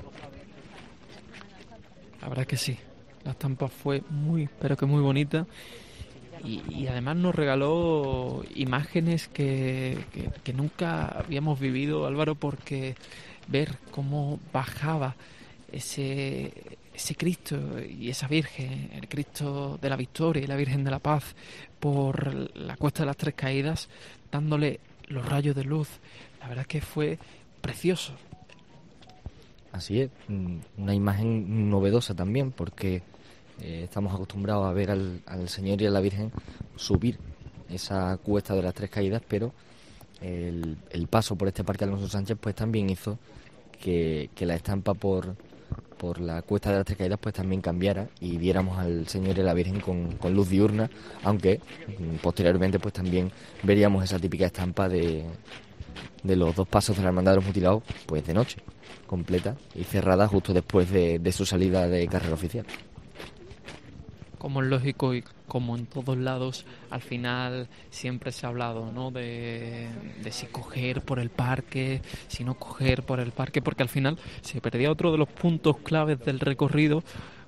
La verdad que sí. La estampa fue pero que muy bonita, y además nos regaló imágenes que nunca habíamos vivido, Álvaro, porque ver cómo bajaba ese Cristo y esa Virgen, el Cristo de la Victoria y la Virgen de la Paz, por la Cuesta de las Tres Caídas, dándole los rayos de luz, la verdad que fue precioso. Así es, una imagen novedosa también, porque estamos acostumbrados a ver al Señor y a la Virgen subir esa Cuesta de las Tres Caídas, pero el paso por este Parque Alonso Sánchez pues también hizo que la estampa por la Cuesta de las Tres Caídas pues también cambiara y viéramos al Señor y a la Virgen con luz diurna, aunque posteriormente pues también veríamos esa típica estampa de los dos pasos de la Hermandad de los Mutilados pues de noche, completa y cerrada justo después de su salida de carrera oficial. Como es lógico y como en todos lados, al final siempre se ha hablado, ¿no?, de si coger por el parque, si no coger por el parque, porque al final se perdía otro de los puntos claves del recorrido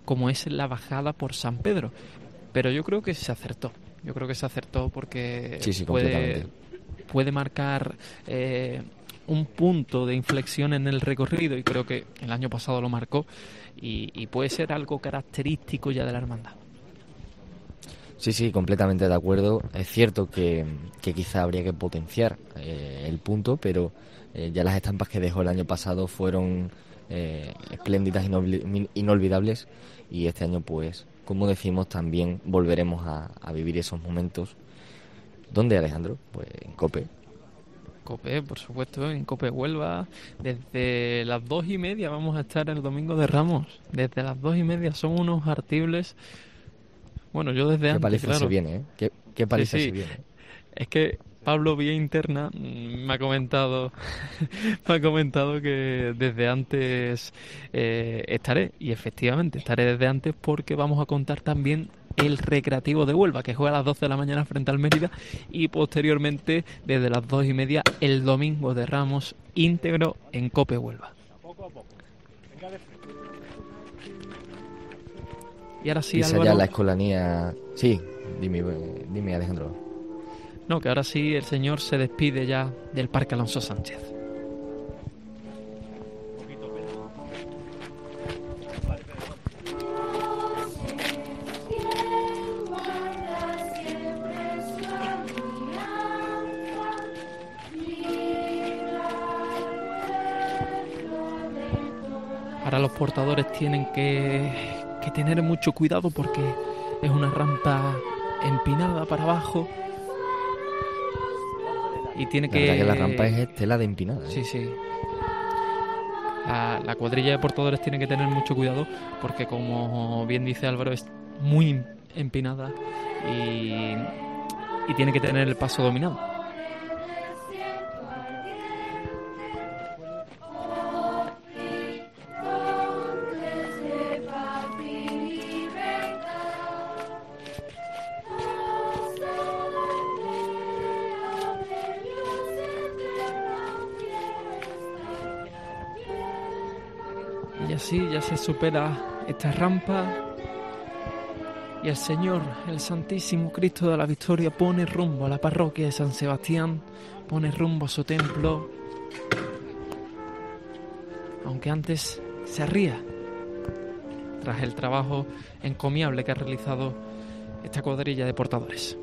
como es la bajada por San Pedro. Pero yo creo que se acertó. Yo creo que se acertó porque sí, completamente. puede marcar un punto de inflexión en el recorrido, y creo que el año pasado lo marcó, y puede ser algo característico ya de la hermandad. Sí, completamente de acuerdo. Es cierto que quizá habría que potenciar el punto, pero ya las estampas que dejó el año pasado fueron espléndidas, inolvidables, y este año, pues, como decimos, también volveremos a vivir esos momentos. ¿Dónde, Alejandro? Pues en COPE. COPE, por supuesto, en COPE Huelva. Desde las 2:30 vamos a estar el Domingo de Ramos. Desde las 2:30 son unos artibles. Bueno, yo desde antes, paliza claro. se viene, ¿eh? ¿Qué paliza se viene? Es que Pablo, vía interna, me ha comentado que desde antes estaré. Y efectivamente, estaré desde antes porque vamos a contar también el Recreativo de Huelva, que juega a las 12 de la mañana frente al Mérida, y posteriormente, desde las 2:30, el Domingo de Ramos íntegro en COPE Huelva. Y ahora sí, Álvaro, ya la escolanía. Sí, dime, Alejandro. No, que ahora sí el señor se despide ya del Parque Alonso Sánchez. Ahora los portadores tienen que tener mucho cuidado porque es una rampa empinada para abajo. Y tiene la verdad que la rampa es tela de empinada, ¿eh? Sí. La cuadrilla de portadores tiene que tener mucho cuidado porque, como bien dice Álvaro, es muy empinada y tiene que tener el paso dominado. Y así ya se supera esta rampa y el Señor, el Santísimo Cristo de la Victoria, pone rumbo a la parroquia de San Sebastián, pone rumbo a su templo, aunque antes se ría tras el trabajo encomiable que ha realizado esta cuadrilla de portadores.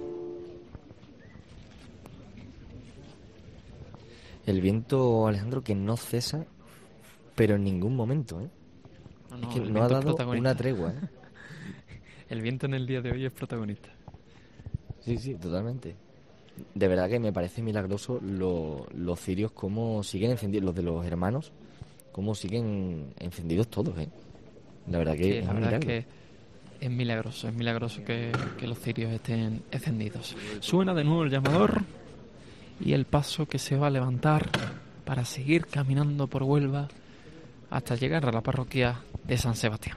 El viento, Alejandro, que no cesa, pero en ningún momento, ¿eh? No, es que no ha dado una tregua, ¿eh? El viento en el día de hoy es protagonista. Sí, totalmente. De verdad que me parece milagroso los cirios, cómo siguen encendidos, los de los hermanos, cómo siguen encendidos todos, ¿eh? La verdad que es un milagro. Que es milagroso que los cirios estén encendidos. Suena de nuevo el llamador y el paso que se va a levantar para seguir caminando por Huelva hasta llegar a la parroquia de San Sebastián.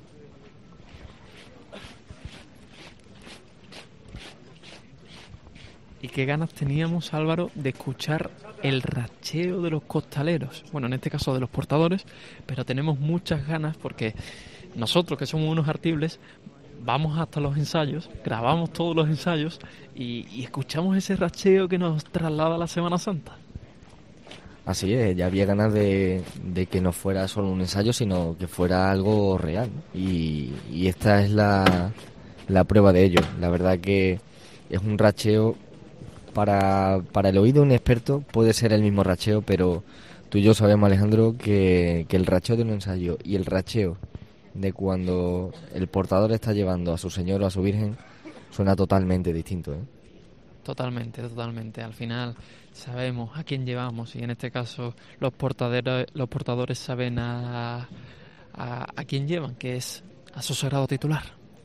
Y qué ganas teníamos, Álvaro, de escuchar el racheo de los costaleros. Bueno, en este caso de los portadores, pero tenemos muchas ganas porque nosotros, que somos unos artibles, vamos hasta los ensayos, grabamos todos los ensayos y escuchamos ese racheo que nos traslada a la Semana Santa. Así es, ya había ganas de que no fuera solo un ensayo, sino que fuera algo real. Y esta es la prueba de ello. La verdad que es un racheo, para el oído de un experto puede ser el mismo racheo, pero tú y yo sabemos, Alejandro, que el racheo de un ensayo y el racheo de cuando el portador está llevando a su Señor o a su Virgen suena totalmente distinto, ¿eh? Totalmente. Al final sabemos a quién llevamos y en este caso los portadores saben a quién llevan, que es a su sagrado titular,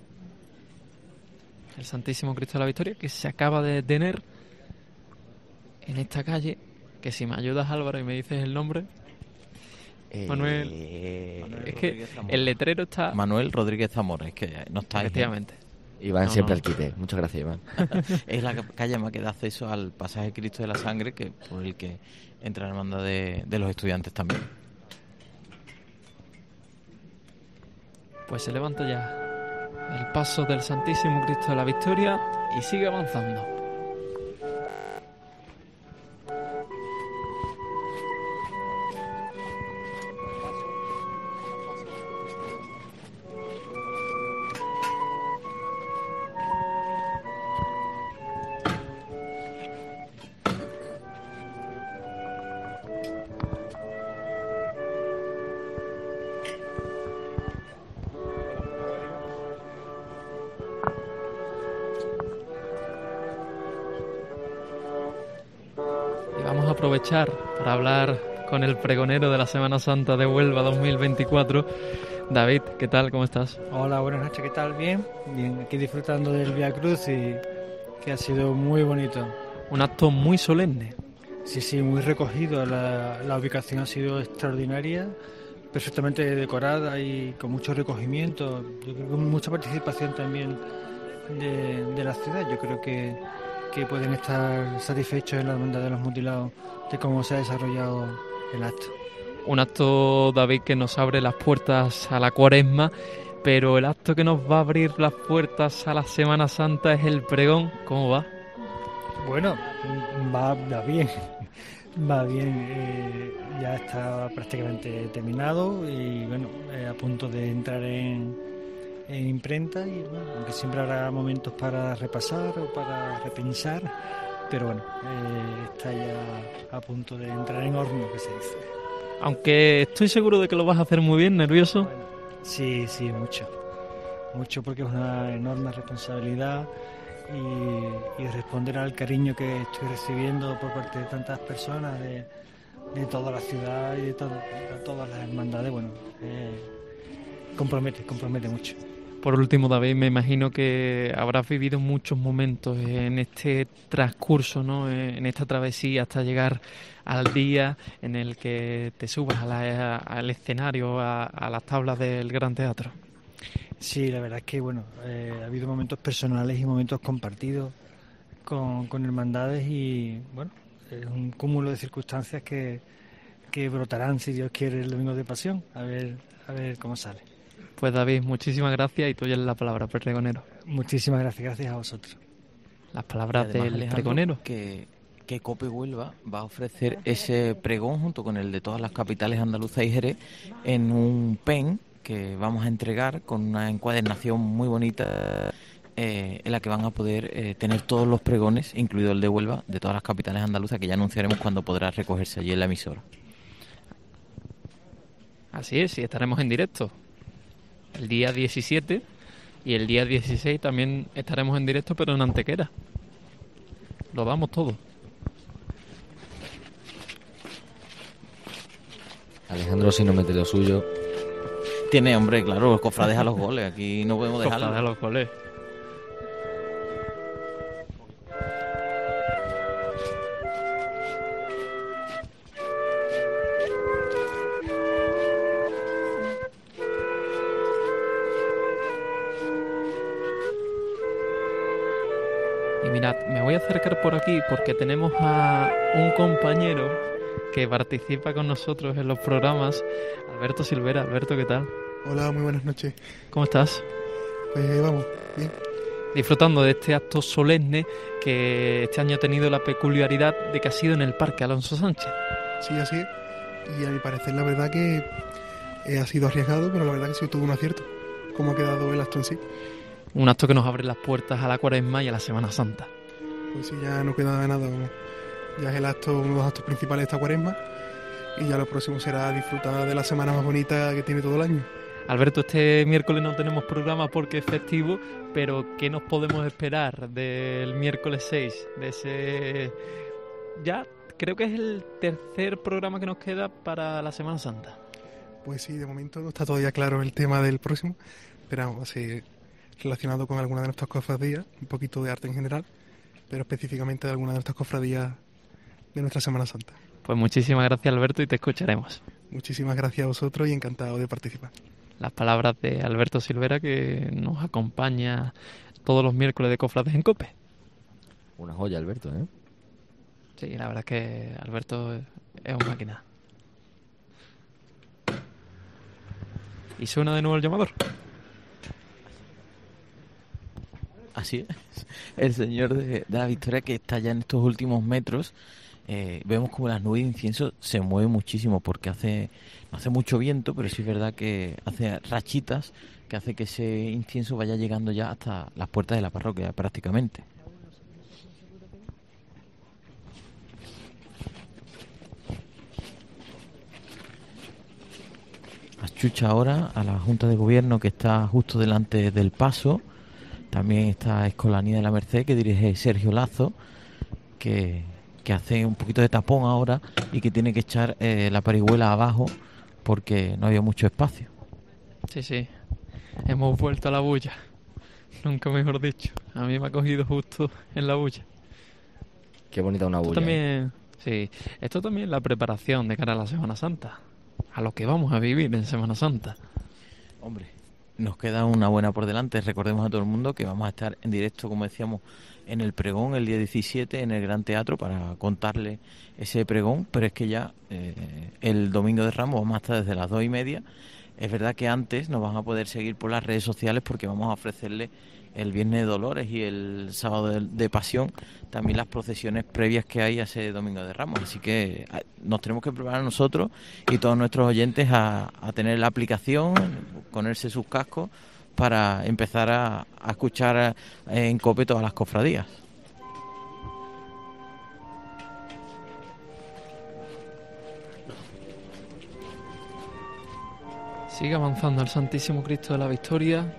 el Santísimo Cristo de la Victoria, que se acaba de detener en esta calle, que si me ayudas, Álvaro, y me dices el nombre. Manuel, es que el letrero está... Manuel Rodríguez Zamora, es que no está. Efectivamente. Iván siempre al quite. Muchas gracias, Iván. Es la calle más que da acceso al pasaje Cristo de la Sangre, que por el que entra la hermandad de los estudiantes también. Pues se levanta ya el paso del Santísimo Cristo de la Victoria y sigue avanzando. Aprovechar para hablar con el pregonero de la Semana Santa de Huelva 2024. David, ¿qué tal? ¿Cómo estás? Hola, buenas noches, ¿qué tal? Bien, aquí disfrutando del Vía Cruz y que ha sido muy bonito. Un acto muy solemne. Sí, muy recogido, la ubicación ha sido extraordinaria, perfectamente decorada y con mucho recogimiento, yo creo que con mucha participación también de la ciudad. Yo creo que pueden estar satisfechos en la Hermandad de los Mutilados de cómo se ha desarrollado el acto. Un acto, David, que nos abre las puertas a la Cuaresma, pero el acto que nos va a abrir las puertas a la Semana Santa es el pregón. ¿Cómo va? Bueno, va bien, va bien. Ya está prácticamente terminado y bueno, a punto de entrar en imprenta y bueno, aunque siempre habrá momentos para repasar o para repensar, pero bueno, está ya a punto de entrar en horno, que se dice. Aunque estoy seguro de que lo vas a hacer muy bien, ¿nervioso? Bueno, sí, mucho porque es una enorme responsabilidad y responder al cariño que estoy recibiendo por parte de tantas personas de toda la ciudad y de todas las hermandades, bueno, compromete mucho. Por último, David, me imagino que habrás vivido muchos momentos en este transcurso, ¿no? En esta travesía hasta llegar al día en el que te subas al escenario, a las tablas del Gran Teatro. Sí, la verdad es que bueno, ha habido momentos personales y momentos compartidos con hermandades y bueno, es un cúmulo de circunstancias que brotarán, si Dios quiere, el Domingo de Pasión, a ver cómo sale. Pues David, muchísimas gracias y tuya es la palabra, pregonero. Muchísimas gracias a vosotros. Las palabras del pregonero. Que Cope Huelva va a ofrecer ese pregón junto con el de todas las capitales andaluzas y Jerez en un pen que vamos a entregar con una encuadernación muy bonita en la que van a poder tener todos los pregones, incluido el de Huelva, de todas las capitales andaluzas, que ya anunciaremos cuando podrá recogerse allí en la emisora. Así es, y estaremos en directo el día 17 y el día 16 también estaremos en directo, pero en Antequera. Lo damos todo. Alejandro, si no mete lo suyo. Tiene, hombre, claro, los cofrades a los goles. Aquí no podemos dejarlo. Cofrades a los goles. Y mirad, me voy a acercar por aquí porque tenemos a un compañero que participa con nosotros en los programas, Alberto Silvera. Alberto, ¿qué tal? Hola, muy buenas noches. ¿Cómo estás? Pues vamos, bien. Disfrutando de este acto solemne que este año ha tenido la peculiaridad de que ha sido en el Parque Alonso Sánchez. Sí, así es. Y a mi parecer la verdad que ha sido arriesgado, pero la verdad que sí tuvo un acierto. ¿Cómo ha quedado el acto en sí? Un acto que nos abre las puertas a la Cuaresma y a la Semana Santa. Pues sí, ya no queda nada. Ya es el acto, uno de los actos principales de esta Cuaresma. Y ya lo próximo será disfrutar de la semana más bonita que tiene todo el año. Alberto, este miércoles no tenemos programa porque es festivo, pero ¿qué nos podemos esperar del miércoles 6? De ese... Ya creo que es el tercer programa que nos queda para la Semana Santa. Pues sí, de momento no está todavía claro el tema del próximo, pero vamos, relacionado con alguna de nuestras cofradías, un poquito de arte en general, pero específicamente de alguna de nuestras cofradías de nuestra Semana Santa. Pues muchísimas gracias, Alberto, y te escucharemos. Muchísimas gracias a vosotros y encantado de participar. Las palabras de Alberto Silvera, que nos acompaña todos los miércoles de Cofrades en COPE. Una joya, Alberto, ¿eh? Sí, la verdad es que Alberto es una máquina. ¿Y suena de nuevo el llamador? Así es, el Señor de la Victoria, que está ya en estos últimos metros. Vemos como las nubes de incienso se mueven muchísimo porque no hace mucho viento, pero sí es verdad que hace rachitas que hace que ese incienso vaya llegando ya hasta las puertas de la parroquia prácticamente. Achucha ahora a la Junta de Gobierno, que está justo delante del paso. También está Escolanía de la Merced, que dirige Sergio Lazo, que hace un poquito de tapón ahora y que tiene que echar la parihuela abajo porque no había mucho espacio. Sí, hemos vuelto a la bulla, nunca mejor dicho. A mí me ha cogido justo en la bulla. Qué bonita una bulla. Esto también es la preparación de cara a la Semana Santa, a lo que vamos a vivir en Semana Santa. Hombre, nos queda una buena por delante. Recordemos a todo el mundo que vamos a estar en directo, como decíamos, en el pregón el día 17 en el Gran Teatro para contarle ese pregón, pero es que ya el Domingo de Ramos vamos a estar desde las 2:30. Es verdad que antes nos van a poder seguir por las redes sociales porque vamos a ofrecerle el Viernes de Dolores y el Sábado de Pasión, también las procesiones previas que hay a ese Domingo de Ramos. Así que nos tenemos que preparar nosotros y todos nuestros oyentes a tener la aplicación, ponerse sus cascos para empezar a escuchar en COPE todas las cofradías. Sigue avanzando el Santísimo Cristo de la Victoria.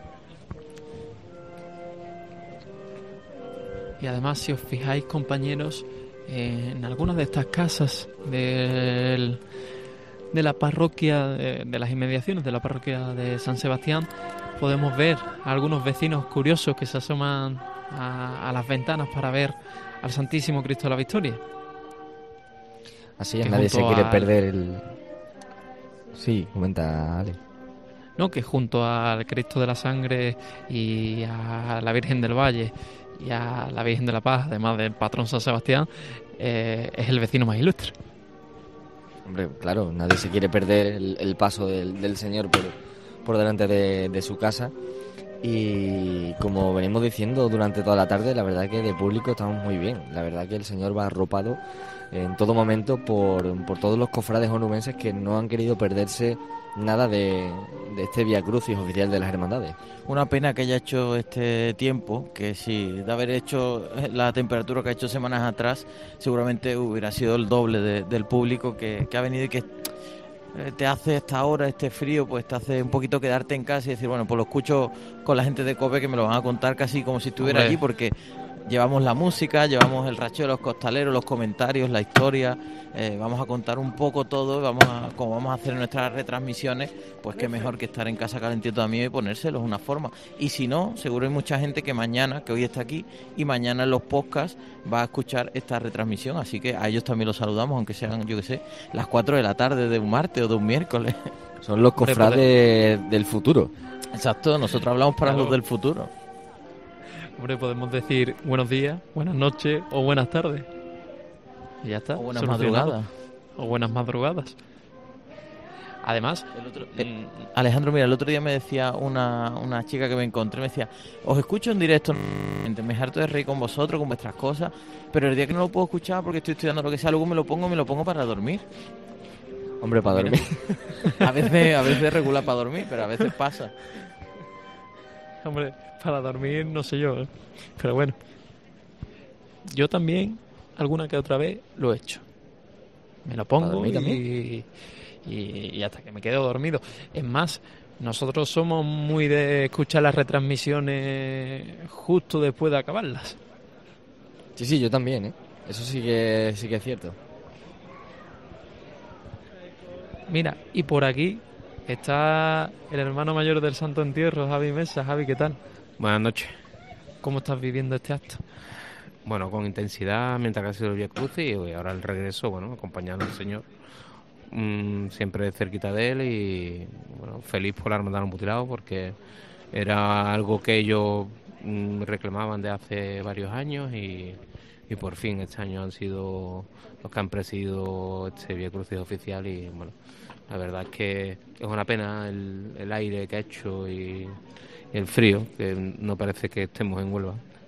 Y además, si os fijáis, compañeros, en algunas de estas casas de la parroquia, de las inmediaciones de la parroquia de San Sebastián, podemos ver a algunos vecinos curiosos que se asoman a las ventanas para ver al Santísimo Cristo de la Victoria. Así es, nadie se quiere perder el... Sí, comenta Ale. No, que junto al Cristo de la Sangre y a la Virgen del Valle y a la Virgen de la Paz, además del patrón San Sebastián, es el vecino más ilustre. Hombre, claro, nadie se quiere perder el paso del Señor por delante de su casa. Y como venimos diciendo durante toda la tarde, la verdad que de público estamos muy bien. La verdad que el Señor va arropado en todo momento por todos los cofrades onubenses que no han querido perderse nada de este Vía Crucis oficial de las hermandades. Una pena que haya hecho este tiempo, que si de haber hecho la temperatura que ha hecho semanas atrás, seguramente hubiera sido el doble del público que ha venido y que te hace esta hora, este frío, pues te hace un poquito quedarte en casa y decir, bueno, pues lo escucho con la gente de COPE, que me lo van a contar casi como si estuviera allí, porque llevamos la música, llevamos el racheo de los costaleros, los comentarios, la historia, vamos a contar un poco todo, como vamos a hacer en nuestras retransmisiones, pues qué mejor que estar en casa calentito también y ponérselos una forma. Y si no, seguro hay mucha gente que mañana, que hoy está aquí, y mañana en los podcasts va a escuchar esta retransmisión, así que a ellos también los saludamos, aunque sean, yo que sé, las 4 de la tarde de un martes o de un miércoles. Son los cofrades del futuro. Exacto, nosotros hablamos para los del futuro. Hombre, podemos decir buenos días, buenas noches o buenas tardes. Y ya está. O buenas madrugadas. O buenas madrugadas. Además, Alejandro, mira, el otro día me decía una chica que me encontré, me decía, os escucho en directo, me harto de reír con vosotros, con vuestras cosas, pero el día que no lo puedo escuchar porque estoy estudiando lo que sea, luego me lo pongo para dormir. Hombre, para dormir. A veces regular para dormir, pero a veces pasa. Hombre, para dormir no sé yo, pero bueno. Yo también, alguna que otra vez, lo he hecho. Me lo pongo y hasta que me quedo dormido. Es más, nosotros somos muy de escuchar las retransmisiones justo después de acabarlas. Sí, yo también, ¿eh? Eso sí que es cierto. Mira, y por aquí está el hermano mayor del Santo Entierro, Javi Mesa. Javi, ¿qué tal? Buenas noches. ¿Cómo estás viviendo este acto? Bueno, con intensidad mientras que ha sido el Vía Crucis y ahora el regreso, bueno, acompañando al Señor, siempre cerquita de él y bueno, feliz por la hermandad mutilado porque era algo que ellos reclamaban de hace varios años y por fin este año han sido los que han presidido este Vía Crucis oficial y bueno, la verdad es que es una pena el aire que ha hecho y el frío, que no parece que estemos en Huelva.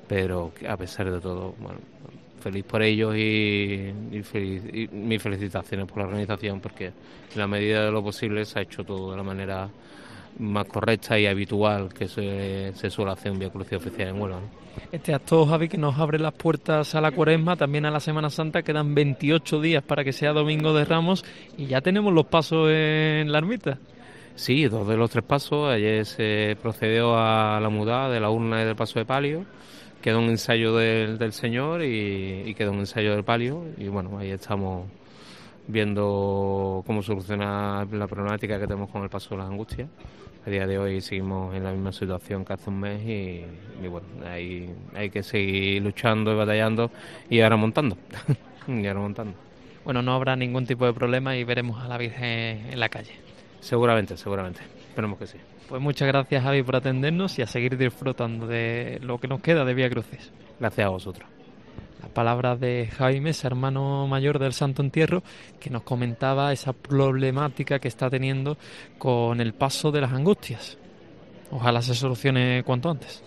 pero a pesar de todo, bueno, feliz por ellos y mis felicitaciones por la organización, porque en la medida de lo posible se ha hecho todo de la manera más correcta y habitual que se suele hacer un Vía Crucis oficial en Huelva, ¿no? Este acto, Javi, que nos abre las puertas a la Cuaresma, también a la Semana Santa, quedan 28 días para que sea Domingo de Ramos y ya tenemos los pasos en la ermita. Sí, 2 de los 3 pasos. Ayer se procedió a la mudada de la urna y del paso de palio. Quedó un ensayo del Señor y quedó un ensayo del palio. Y bueno, ahí estamos viendo cómo solucionar la problemática que tenemos con el paso de las Angustias. A día de hoy seguimos en la misma situación que hace un mes y bueno, ahí hay que seguir luchando y batallando y ahora montando. Bueno, no habrá ningún tipo de problema y veremos a la Virgen en la calle. Seguramente. Esperemos que sí. Pues muchas gracias, Javi, por atendernos y a seguir disfrutando de lo que nos queda de Vía Crucis. Gracias a vosotros. Las palabras de Javi Mesa, hermano mayor del Santo Entierro, que nos comentaba esa problemática que está teniendo con el paso de las Angustias. Ojalá se solucione cuanto antes.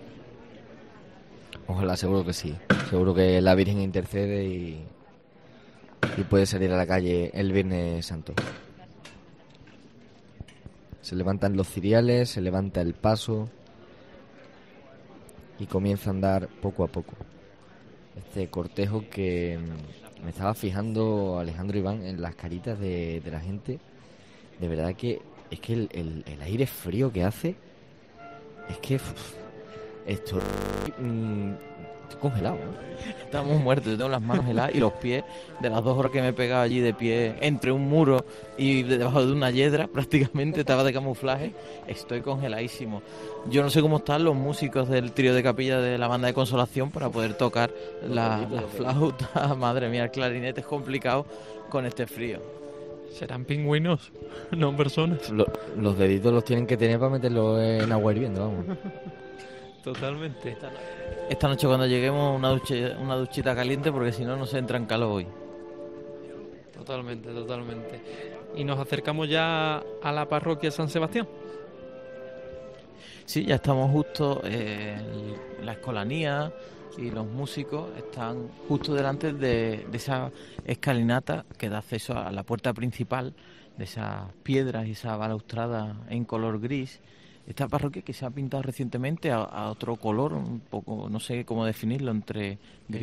Ojalá, seguro que sí. Seguro que la Virgen intercede y puede salir a la calle el Viernes Santo. Se levantan los ciriales, se levanta el paso y comienza a andar poco a poco. Este cortejo que me estaba fijando, Alejandro, Iván, en las caritas de la gente. De verdad que es que el aire frío que hace es que estoy congelado, ¿no? Estamos muertos, yo tengo las manos heladas y los pies, de las 2 horas que me he pegado allí de pie entre un muro y debajo de una hiedra, prácticamente estaba de camuflaje, estoy congeladísimo. Yo no sé cómo están los músicos del trío de capilla de la banda de Consolación para poder tocar la flauta. Madre mía, el clarinete es complicado con este frío. Serán pingüinos, no personas. Los deditos los tienen que tener para meterlos en agua hirviendo, vamos. Totalmente. Esta noche cuando lleguemos una duchita caliente porque si no se entra en calor hoy. Totalmente. Y nos acercamos ya a la parroquia San Sebastián. Sí, ya estamos justo en la escolanía y los músicos están justo delante de esa escalinata que da acceso a la puerta principal, de esas piedras y esa balaustrada en color gris. Esta parroquia que se ha pintado recientemente a otro color, un poco, no sé cómo definirlo, entre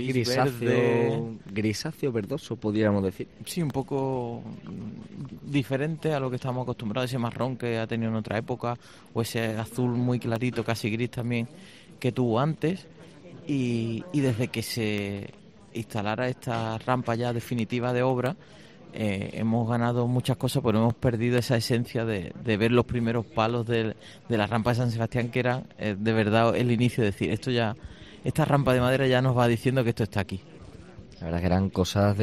grisáceo, verdoso, pudiéramos decir. Sí, un poco diferente a lo que estamos acostumbrados, ese marrón que ha tenido en otra época, o ese azul muy clarito, casi gris también, que tuvo antes. Y desde que se instalara esta rampa ya definitiva de obra, hemos ganado muchas cosas, pero hemos perdido esa esencia de ver los primeros palos de la rampa de San Sebastián, que era de verdad el inicio, de decir, esta rampa de madera ya nos va diciendo que esto está aquí. La verdad que eran cosas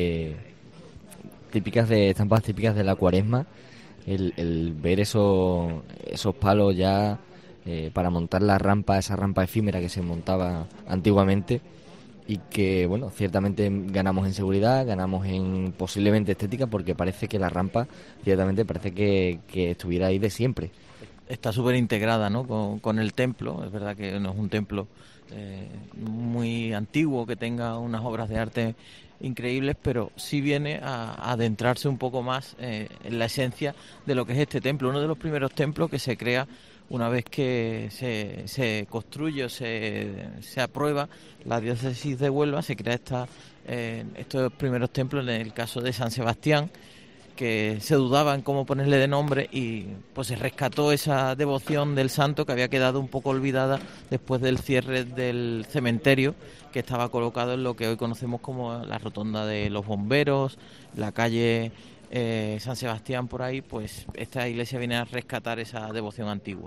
estampas típicas de la Cuaresma, el ver esos palos ya para montar esa rampa efímera que se montaba antiguamente. Y que, bueno, ciertamente ganamos en seguridad, ganamos en posiblemente estética, porque parece que la rampa, ciertamente parece que estuviera ahí de siempre. Está súper integrada, ¿no?, con el templo. Es verdad que no es un templo muy antiguo, que tenga unas obras de arte increíbles, pero sí viene a adentrarse un poco más en la esencia de lo que es este templo. Uno de los primeros templos que se crea una vez que se construye o se aprueba la diócesis de Huelva, se crea estos primeros templos. En el caso de San Sebastián, que se dudaba en cómo ponerle de nombre, y pues se rescató esa devoción del santo que había quedado un poco olvidada después del cierre del cementerio, que estaba colocado en lo que hoy conocemos como la rotonda de los bomberos, la calle San Sebastián, por ahí. Pues esta iglesia viene a rescatar esa devoción antigua.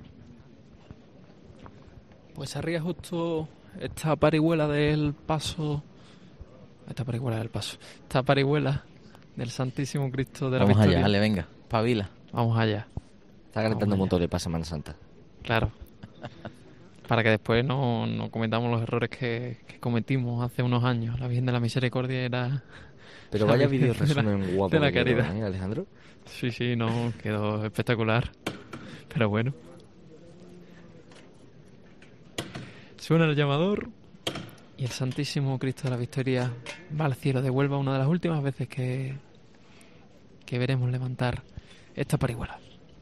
Pues arriba justo esta parihuela del Santísimo Cristo de la Victoria. Vamos allá, dale, venga, pabila. Vamos allá. Está calentando un montón para Semana Santa. Claro. Para que después no cometamos los errores que cometimos hace unos años. La Virgen de la Misericordia era... Pero vaya vídeo resumen guapo de la caridad, quedó, Alejandro. Sí, no, quedó espectacular. Pero bueno. Suena el llamador y el Santísimo Cristo de la Victoria va al cielo de Huelva, una de las últimas veces que veremos levantar esta parihuela.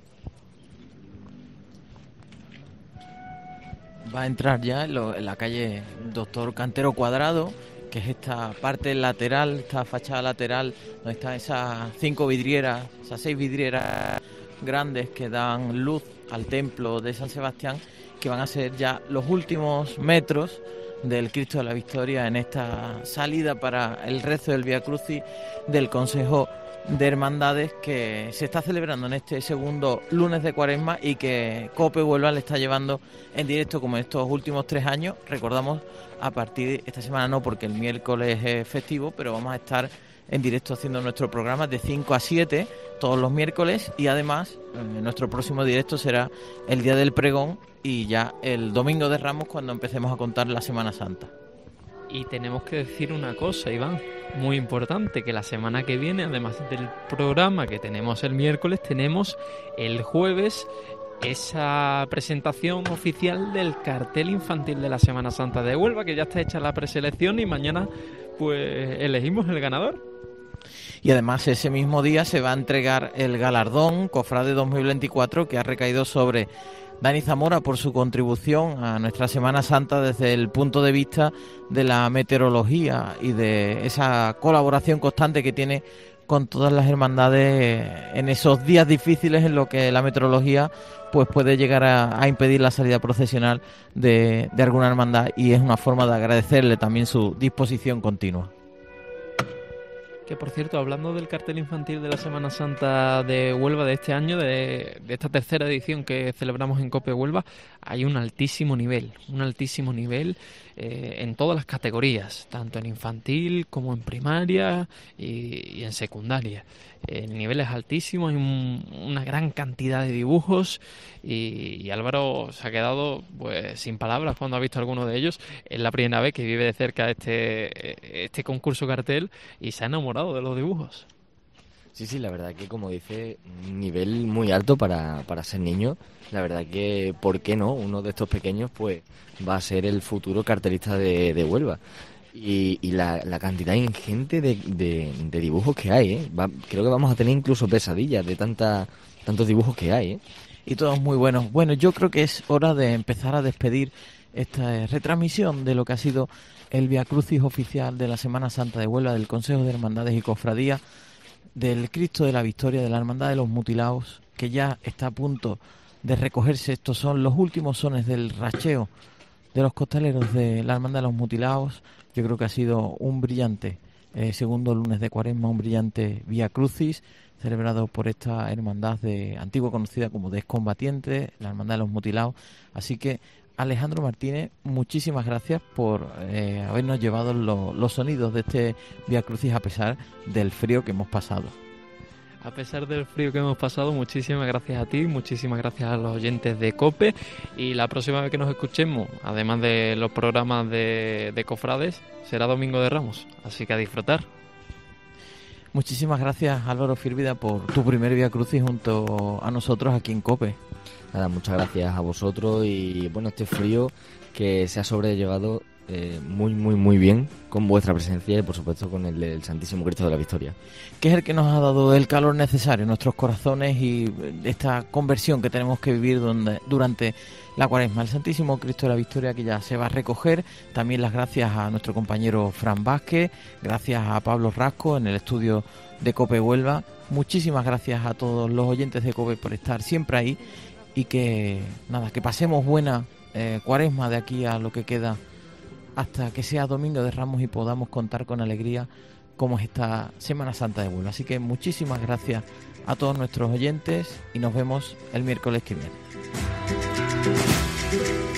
Va a entrar ya en la calle Doctor Cantero Cuadrado, que es esta parte lateral, esta fachada lateral, donde están esas 5 vidrieras, esas 6 vidrieras grandes que dan luz al templo de San Sebastián, que van a ser ya los últimos metros del Cristo de la Victoria en esta salida para el rezo del Vía Crucis del Consejo de Hermandades, que se está celebrando en este segundo lunes de Cuaresma y que COPE Huelva le está llevando en directo como en estos últimos 3 años. Recordamos, a partir de esta semana no, porque el miércoles es festivo, pero vamos a estar en directo haciendo nuestro programa de 5 a 7 todos los miércoles, y además nuestro próximo directo será el día del pregón y ya el domingo de Ramos, cuando empecemos a contar la Semana Santa. Y tenemos que decir una cosa, Iván, muy importante, que la semana que viene, además del programa que tenemos el miércoles, tenemos el jueves esa presentación oficial del cartel infantil de la Semana Santa de Huelva, que ya está hecha la preselección y mañana pues elegimos el ganador. Y además ese mismo día se va a entregar el galardón Cofrade 2024, que ha recaído sobre Dani Zamora por su contribución a nuestra Semana Santa desde el punto de vista de la meteorología y de esa colaboración constante que tiene con todas las hermandades en esos días difíciles en los que la meteorología pues puede llegar a impedir la salida procesional de alguna hermandad, y es una forma de agradecerle también su disposición continua. Que por cierto, hablando del cartel infantil de la Semana Santa de Huelva de este año, de esta tercera edición que celebramos en COPE Huelva, hay un altísimo nivel en todas las categorías, tanto en infantil como en primaria y en secundaria. El nivel es altísimo, hay una gran cantidad de dibujos y Álvaro se ha quedado pues sin palabras cuando ha visto alguno de ellos. Es la primera vez que vive de cerca este concurso cartel y se ha enamorado de los dibujos. Sí, la verdad que, como dice, un nivel muy alto para ser niño. La verdad que, ¿por qué no? Uno de estos pequeños pues va a ser el futuro cartelista de Huelva. Y la cantidad ingente de dibujos que hay, ¿eh? Creo que vamos a tener incluso pesadillas de tantos dibujos que hay, ¿eh? Y todos muy buenos. Bueno, yo creo que es hora de empezar a despedir esta retransmisión de lo que ha sido el Vía Crucis oficial de la Semana Santa de Huelva, del Consejo de Hermandades y Cofradías, del Cristo de la Victoria, de la Hermandad de los Mutilados, que ya está a punto de recogerse. Estos son los últimos sones del racheo de los costaleros de la Hermandad de los Mutilados. Yo creo que ha sido un brillante segundo lunes de Cuaresma, un brillante Vía Crucis celebrado por esta hermandad antigua conocida como de Excombatientes, la Hermandad de los Mutilados. Así que, Alejandro Martínez, muchísimas gracias por habernos llevado los sonidos de este Vía Crucis a pesar del frío que hemos pasado. A pesar del frío que hemos pasado, muchísimas gracias a ti, muchísimas gracias a los oyentes de COPE, y la próxima vez que nos escuchemos, además de los programas de cofrades, será Domingo de Ramos, así que a disfrutar. Muchísimas gracias, Álvaro Firvida, por tu primer Vía Crucis junto a nosotros aquí en COPE. Nada, muchas gracias a vosotros, y bueno, este frío que se ha sobrellevado muy bien con vuestra presencia y por supuesto con el del Santísimo Cristo de la Victoria, que es el que nos ha dado el calor necesario en nuestros corazones y esta conversión que tenemos que vivir durante la Cuaresma. El Santísimo Cristo de la Victoria, que ya se va a recoger. También las gracias a nuestro compañero Fran Vázquez, gracias a Pablo Rasco en el estudio de COPE Huelva. Muchísimas gracias a todos los oyentes de COPE por estar siempre ahí, y que pasemos buena Cuaresma de aquí a lo que queda hasta que sea Domingo de Ramos y podamos contar con alegría cómo es esta Semana Santa de Huelva. Así que muchísimas gracias a todos nuestros oyentes y nos vemos el miércoles que viene.